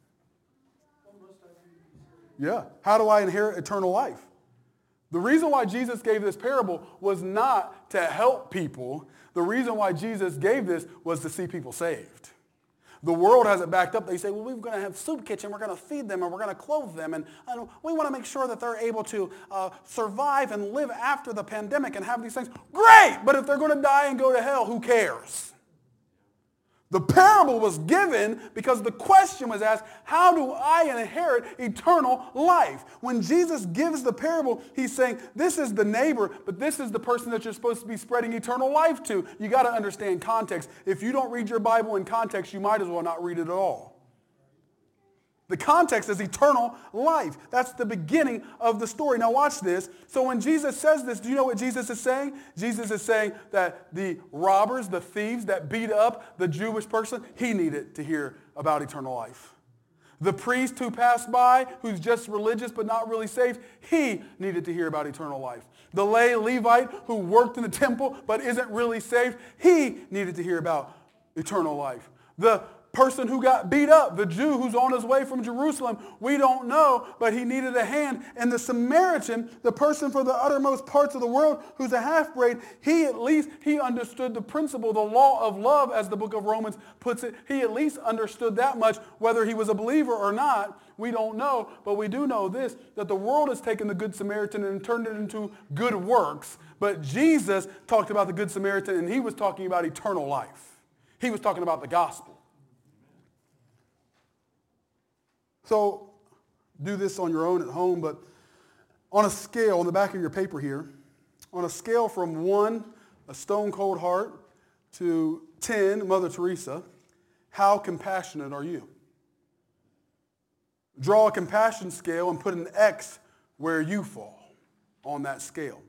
Yeah. How do I inherit eternal life? The reason why Jesus gave this parable was not to help people. The reason why Jesus gave this was to see people saved. The world has it backed up. They say, well, we're going to have soup kitchen. We're going to feed them and we're going to clothe them. And, and we want to make sure that they're able to uh, survive and live after the pandemic and have these things. Great! But if they're going to die and go to hell, who cares? The parable was given because the question was asked, how do I inherit eternal life? When Jesus gives the parable, he's saying, this is the neighbor, but this is the person that you're supposed to be spreading eternal life to. You got to understand context. If you don't read your Bible in context, you might as well not read it at all. The context is eternal life. That's the beginning of the story. Now watch this. So when Jesus says this, do you know what Jesus is saying? Jesus is saying that the robbers, the thieves that beat up the Jewish person, he needed to hear about eternal life. The priest who passed by, who's just religious but not really saved, he needed to hear about eternal life. The lay Levite who worked in the temple but isn't really saved, he needed to hear about eternal life. The person who got beat up, the Jew who's on his way from Jerusalem, we don't know, but he needed a hand. And the Samaritan, the person from the uttermost parts of the world who's a half-breed, he at least, he understood the principle, the law of love, as the book of Romans puts it. He at least understood that much. Whether he was a believer or not, we don't know, but we do know this, that the world has taken the Good Samaritan and turned it into good works. But Jesus talked about the Good Samaritan, and he was talking about eternal life. He was talking about the gospel. So do this on your own at home, but on a scale, on the back of your paper here, on a scale from one, a stone cold heart, to ten, Mother Teresa, how compassionate are you? Draw a compassion scale and put an X where you fall on that scale.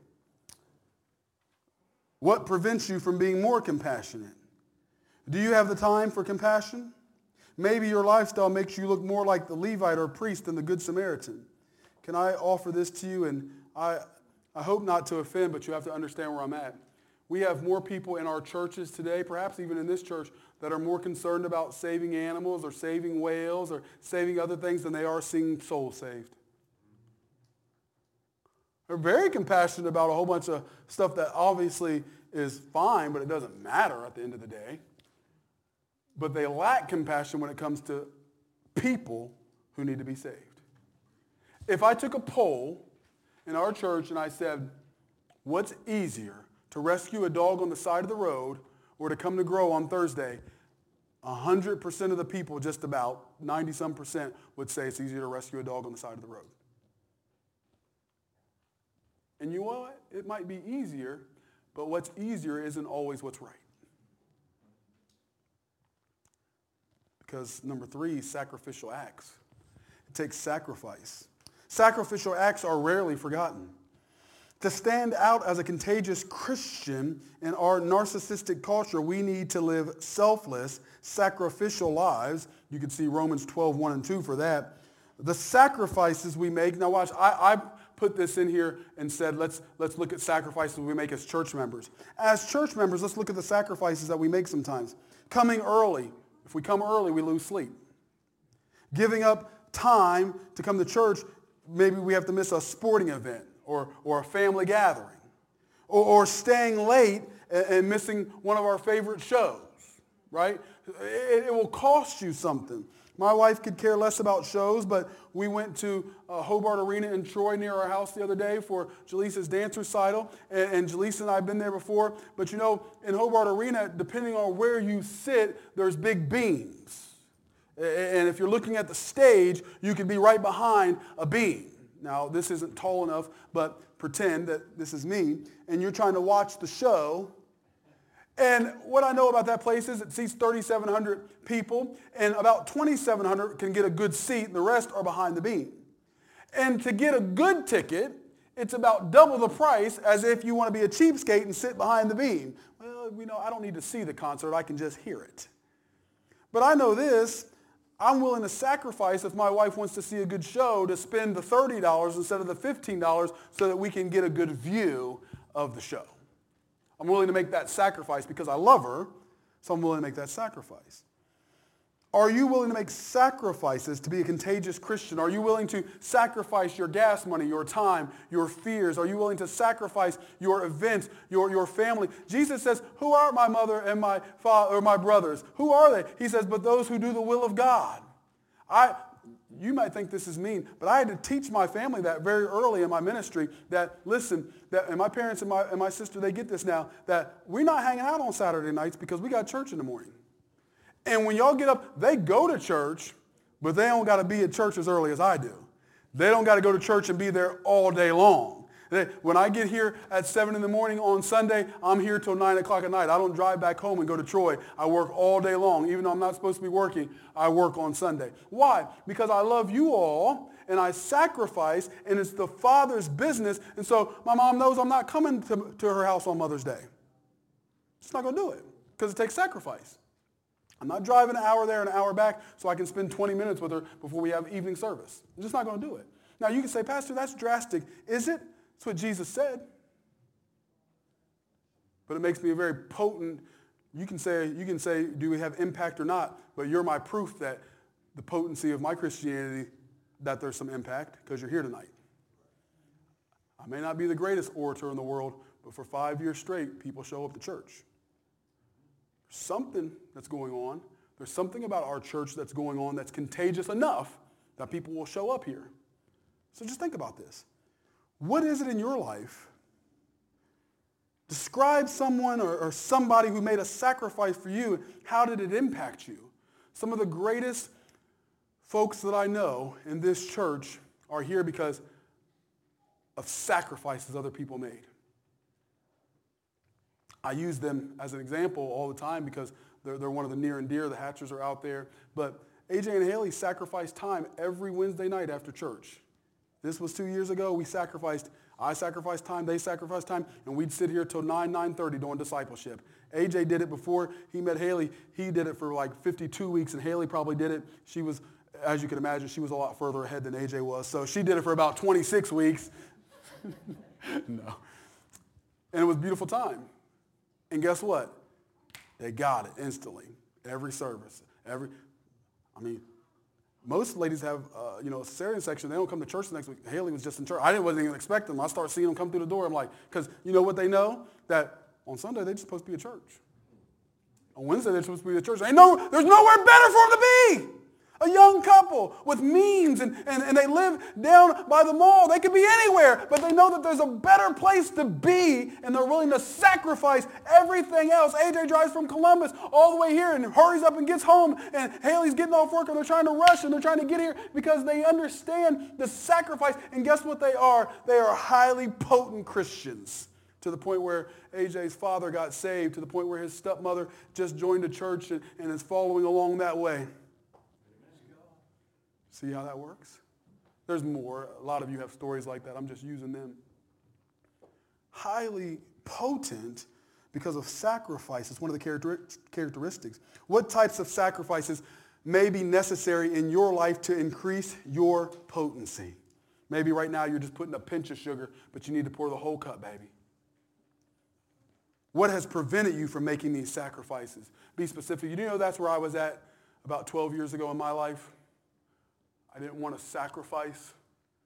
What prevents you from being more compassionate? Do you have the time for compassion? Maybe your lifestyle makes you look more like the Levite or priest than the Good Samaritan. Can I offer this to you? And I, I hope not to offend, but you have to understand where I'm at. We have more people in our churches today, perhaps even in this church, that are more concerned about saving animals or saving whales or saving other things than they are seeing souls saved. They're very compassionate about a whole bunch of stuff that obviously is fine, but it doesn't matter at the end of the day. But they lack compassion when it comes to people who need to be saved. If I took a poll in our church and I said, what's easier, to rescue a dog on the side of the road or to come to Grow on Thursday, one hundred percent of the people, just about ninety-some percent, would say it's easier to rescue a dog on the side of the road. And you know what? It might be easier, but what's easier isn't always what's right. Because number three, sacrificial acts. It takes sacrifice. Sacrificial acts are rarely forgotten. To stand out as a contagious Christian in our narcissistic culture, we need to live selfless, sacrificial lives. You can see Romans twelve, one and two for that. The sacrifices we make. Now watch, I, I put this in here and said, let's, let's look at sacrifices we make as church members. As church members, let's look at the sacrifices that we make sometimes. Coming early. If we come early, we lose sleep. Giving up time to come to church maybe we have to miss a sporting event or, or a family gathering, or, or staying late and, and missing one of our favorite shows, right? It, it will cost you something. My wife could care less about shows, but we went to uh, Hobart Arena in Troy near our house the other day for Jaleesa's dance recital, and, and Jaleesa and I have been there before. But you know, in Hobart Arena, depending on where you sit, there's big beams. And if you're looking at the stage, you could be right behind a beam. Now, this isn't tall enough, but pretend that this is me, and you're trying to watch the show. And what I know about that place is it seats thirty-seven hundred people, and about twenty-seven hundred can get a good seat, and the rest are behind the beam. And to get a good ticket, it's about double the price as if you want to be a cheapskate and sit behind the beam. Well, you know, I don't need to see the concert, I can just hear it. But I know this, I'm willing to sacrifice if my wife wants to see a good show to spend the thirty dollars instead of the fifteen dollars so that we can get a good view of the show. I'm willing to make that sacrifice because I love her, so I'm willing to make that sacrifice. Are you willing to make sacrifices to be a contagious Christian? Are you willing to sacrifice your gas money, your time, your fears? Are you willing to sacrifice your events, your, your family? Jesus says, who are my mother and my father or my brothers? Who are they? He says, but those who do the will of God. I, you might think this is mean, but I had to teach my family that very early in my ministry that, listen, that, and my parents and my, and my sister, they get this now, that we're not hanging out on Saturday nights because we got church in the morning. And when y'all get up, they go to church, but they don't got to be at church as early as I do. They don't got to go to church and be there all day long. They, when I get here at seven in the morning on Sunday, I'm here till nine o'clock at night. I don't drive back home and go to Troy. I work all day long. Even though I'm not supposed to be working, I work on Sunday. Why? Because I love you all, and I sacrifice, and it's the Father's business. And so my mom knows I'm not coming to, to her house on Mother's Day. She's not going to do it because it takes sacrifice. I'm not driving an hour there and an hour back so I can spend twenty minutes with her before we have evening service. I'm just not going to do it. Now, you can say, Pastor, that's drastic. Is it? That's what Jesus said. But it makes me a very potent, you can say, you can say, do we have impact or not? But you're my proof that the potency of my Christianity, that there's some impact because you're here tonight. I may not be the greatest orator in the world, but for five years straight, people show up to church. There's something that's going on. There's something about our church that's going on that's contagious enough that people will show up here. So just think about this. What is it in your life? Describe someone or, or somebody who made a sacrifice for you. How did it impact you? Some of the greatest folks that I know in this church are here because of sacrifices other people made. I use them as an example all the time because they're, they're one of the near and dear. The Hatchers are out there. But A J and Haley sacrificed time every Wednesday night after church. This was two years ago. We sacrificed, I sacrificed time, they sacrificed time, and we'd sit here till nine, nine thirty doing discipleship. A J did it before he met Haley. He did it for like fifty-two weeks, and Haley probably did it. She was, as you can imagine, she was a lot further ahead than A J was. So she did it for about twenty-six weeks. No. And it was a beautiful time. And guess what? They got it instantly. Every service. Every, I mean, most ladies have, uh, you know, a cesarean section. They don't come to church the next week. Haley was just in church. I didn't, wasn't even expecting them. I start seeing them come through the door. I'm like, because you know what they know? That on Sunday, they're just supposed to be at church. On Wednesday, they're supposed to be at church. Ain't no, there's nowhere better for them to be. A young couple with means, and, and, and they live down by the mall. They could be anywhere, but they know that there's a better place to be, and they're willing to sacrifice everything else. A J drives from Columbus all the way here and hurries up and gets home, and Haley's getting off work, and they're trying to rush, and they're trying to get here because they understand the sacrifice. And guess what they are? They are highly potent Christians, to the point where A J's father got saved, to the point where his stepmother just joined a church and, and is following along that way. See how that works? There's more. A lot of you have stories like that. I'm just using them. Highly potent because of sacrifice. It's one of the character- characteristics. What types of sacrifices may be necessary in your life to increase your potency? Maybe right now you're just putting a pinch of sugar, but you need to pour the whole cup, baby. What has prevented you from making these sacrifices? Be specific. You know that's where I was at about twelve years ago in my life? I didn't want to sacrifice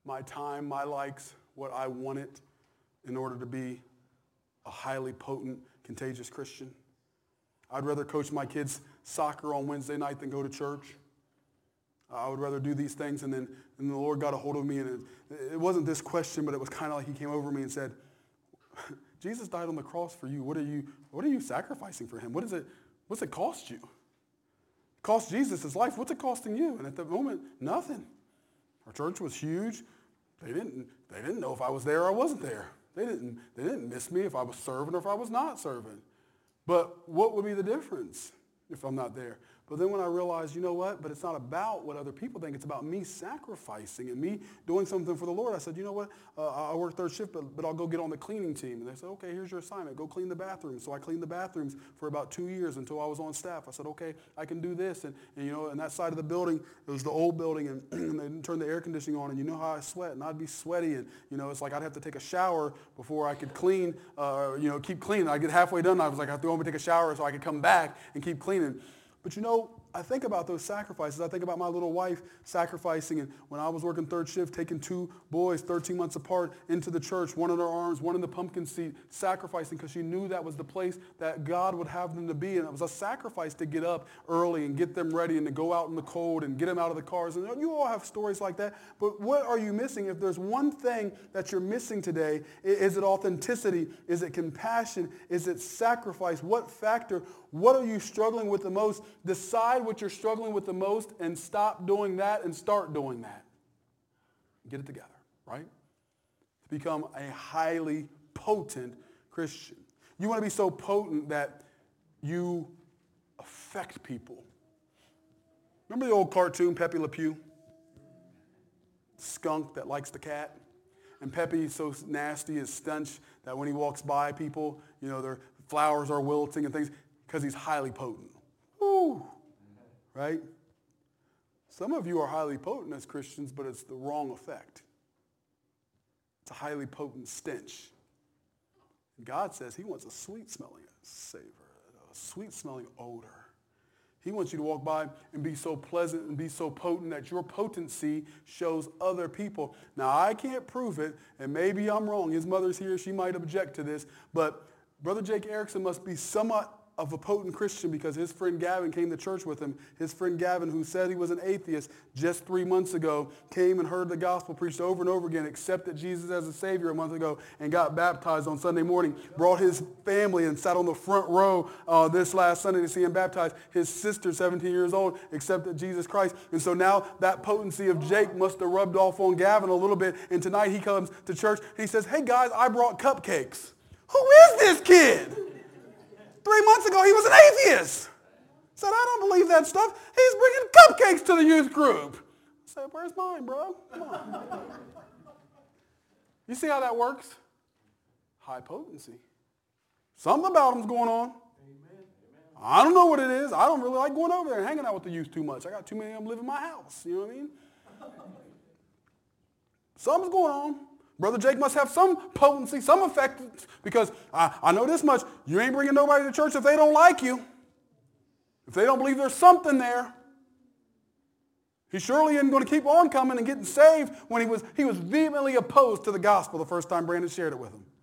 my time, my likes, what I wanted in order to be a highly potent, contagious Christian. I'd rather coach my kids soccer on Wednesday night than go to church. I would rather do these things, and then and the Lord got a hold of me, and it, it wasn't this question, but it was kind of like he came over me and said, Jesus died on the cross for you. What are you, what are you sacrificing for him? What is it, what's it cost you? It cost Jesus his life. What's it costing you? And at the moment, nothing. Our church was huge. They didn't, they didn't know if I was there or I wasn't there. They didn't, they didn't miss me if I was serving or if I was not serving. But what would be the difference if I'm not there? But then when I realized, you know what, but it's not about what other people think. It's about me sacrificing and me doing something for the Lord. I said, you know what, uh, I work third shift, but, but I'll go get on the cleaning team. And they said, okay, here's your assignment. Go clean the bathrooms. So I cleaned the bathrooms for about two years until I was on staff. I said, okay, I can do this. And, and you know, and that side of the building, it was the old building, and, and they didn't turn the air conditioning on. And you know how I sweat, and I'd be sweaty. And, you know, it's like I'd have to take a shower before I could clean, uh, you know, keep cleaning. I'd get halfway done, and I was like, I have to go home and take a shower so I could come back and keep cleaning. But you know, I think about those sacrifices. I think about my little wife sacrificing, and when I was working third shift, taking two boys thirteen months apart into the church, one in her arms, one in the pumpkin seat, sacrificing because she knew that was the place that God would have them to be. And it was a sacrifice to get up early and get them ready and to go out in the cold and get them out of the cars. And you all have stories like that. But what are you missing? If there's one thing that you're missing today, is it authenticity? Is it compassion? Is it sacrifice? What factor? What are you struggling with the most? Decide what you're struggling with the most and stop doing that and start doing that. Get it together, right? To become a highly potent Christian. You want to be so potent that you affect people. Remember the old cartoon, Pepe Le Pew? Skunk that likes the cat. And Pepe is so nasty and stench that when he walks by people, you know, their flowers are wilting and things. Because he's highly potent. Woo! Right? Some of you are highly potent as Christians, but it's the wrong effect. It's a highly potent stench. God says he wants a sweet-smelling savor, a sweet-smelling odor. He wants you to walk by and be so pleasant and be so potent that your potency shows other people. Now, I can't prove it, and maybe I'm wrong. His mother's here. She might object to this. But Brother Jake Erickson must be somewhat of a potent Christian because his friend Gavin came to church with him. His friend Gavin, who said he was an atheist just three months ago, came and heard the gospel preached over and over again, accepted Jesus as a Savior a month ago, and got baptized on Sunday morning. Brought his family and sat on the front row uh, this last Sunday to see him baptized. His sister, seventeen years old, accepted Jesus Christ. And so now that potency of Jake must have rubbed off on Gavin a little bit. And tonight he comes to church and he says, hey guys, I brought cupcakes. Who is this kid? Three months ago, he was an atheist. Said, I don't believe that stuff. He's bringing cupcakes to the youth group. I said, where's mine, bro? Come on. You see how that works? High potency. Something about him's going on. Amen. I don't know what it is. I don't really like going over there and hanging out with the youth too much. I got too many of them live in my house. You know what I mean? Something's going on. Brother Jake must have some potency, some effect, because I, I know this much. You ain't bringing nobody to church if they don't like you. If they don't believe there's something there. He surely isn't going to keep on coming and getting saved when he was, he was vehemently opposed to the gospel the first time Brandon shared it with him.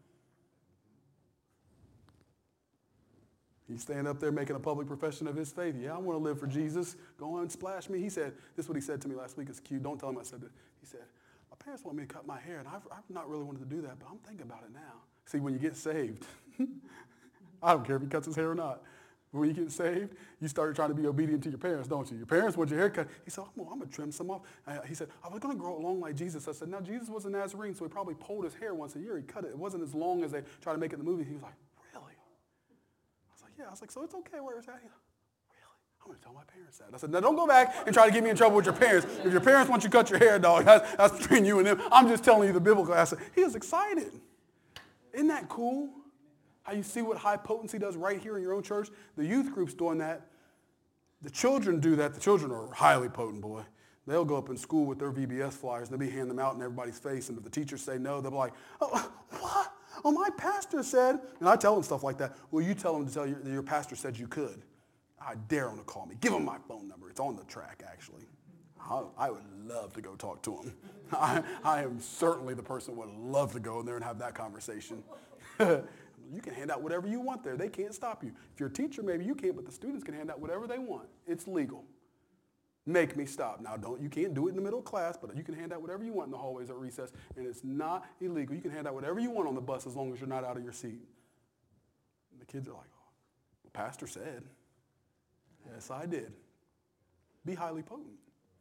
He's standing up there making a public profession of his faith. Yeah, I want to live for Jesus. Go on and splash me. He said, this is what he said to me last week. It's cute. Don't tell him I said that. He said, my parents want me to cut my hair, and I've, I've not really wanted to do that, but I'm thinking about it now. See, when you get saved, I don't care if he cuts his hair or not. But when you get saved, you start trying to be obedient to your parents, don't you? Your parents want your hair cut. He said, I'm, I'm going to trim some off. Uh, he said, I was going to grow it long like Jesus. I said, now, Jesus was a Nazarene, so he probably pulled his hair once a year. He cut it. It wasn't as long as they tried to make it in the movie. He was like, really? I was like, yeah. I was like, so it's okay where it's at? He was, I'm going to tell my parents that. I said, now don't go back and try to get me in trouble with your parents. If your parents want you to cut your hair, dog, that's, that's between you and them. I'm just telling you the biblical aspect. He was excited. Isn't that cool? How you see what high potency does right here in your own church? The youth group's doing that. The children do that. The children are highly potent, boy. They'll go up in school with their V B S flyers. They'll be handing them out in everybody's face. And if the teachers say no, they'll be like, oh, what? Oh, my pastor said. And I tell them stuff like that. Well, you tell them to tell your, your pastor said you could. I dare him to call me. Give him my phone number. It's on the track, actually. I, I would love to go talk to them. I, I am certainly the person who would love to go in there and have that conversation. You can hand out whatever you want there. They can't stop you. If you're a teacher, maybe you can't, but the students can hand out whatever they want. It's legal. Make me stop. Now, don't you can't do it in the middle of class, but you can hand out whatever you want in the hallways at recess, and it's not illegal. You can hand out whatever you want on the bus as long as you're not out of your seat. And the kids are like, oh, well, Pastor said. Yes, I did. Be highly potent.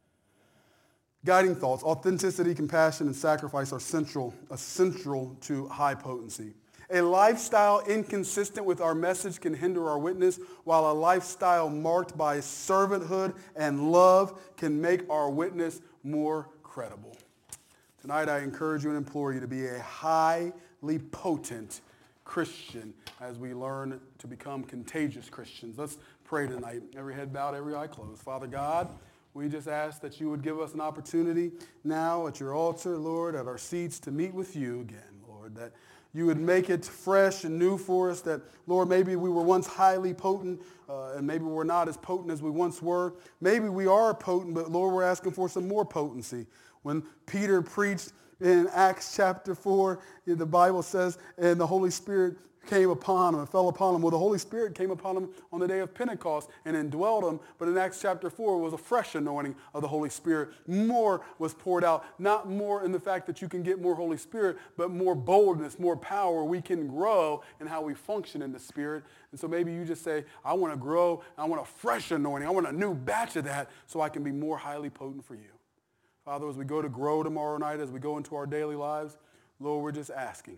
Guiding thoughts, authenticity, compassion, and sacrifice are central, essential to high potency. A lifestyle inconsistent with our message can hinder our witness, while a lifestyle marked by servanthood and love can make our witness more credible. Tonight, I encourage you and implore you to be a highly potent Christian as we learn to become contagious Christians. Let's pray tonight. Every head bowed, every eye closed. Father God, we just ask that you would give us an opportunity now at your altar, Lord, at our seats to meet with you again, Lord, that you would make it fresh and new for us, that, Lord, maybe we were once highly potent, uh, and maybe we're not as potent as we once were. Maybe we are potent, but, Lord, we're asking for some more potency. When Peter preached in Acts chapter four, the Bible says, and the Holy Spirit came upon him and fell upon him. Well, the Holy Spirit came upon him on the day of Pentecost and indwelled him. But in Acts chapter four, it was a fresh anointing of the Holy Spirit. More was poured out. Not more in the fact that you can get more Holy Spirit, but more boldness, more power. We can grow in how we function in the Spirit. And so maybe you just say, I want to grow. I want a fresh anointing. I want a new batch of that so I can be more highly potent for you. Father, as we go to grow tomorrow night, as we go into our daily lives, Lord, we're just asking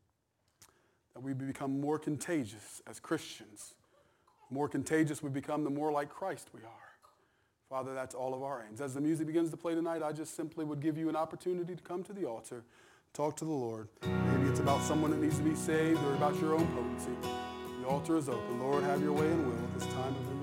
that we become more contagious as Christians. The more contagious we become, the more like Christ we are. Father, that's all of our aims. As the music begins to play tonight, I just simply would give you an opportunity to come to the altar, talk to the Lord. Maybe it's about someone that needs to be saved or about your own potency. The altar is open. Lord, have your way and will at this time of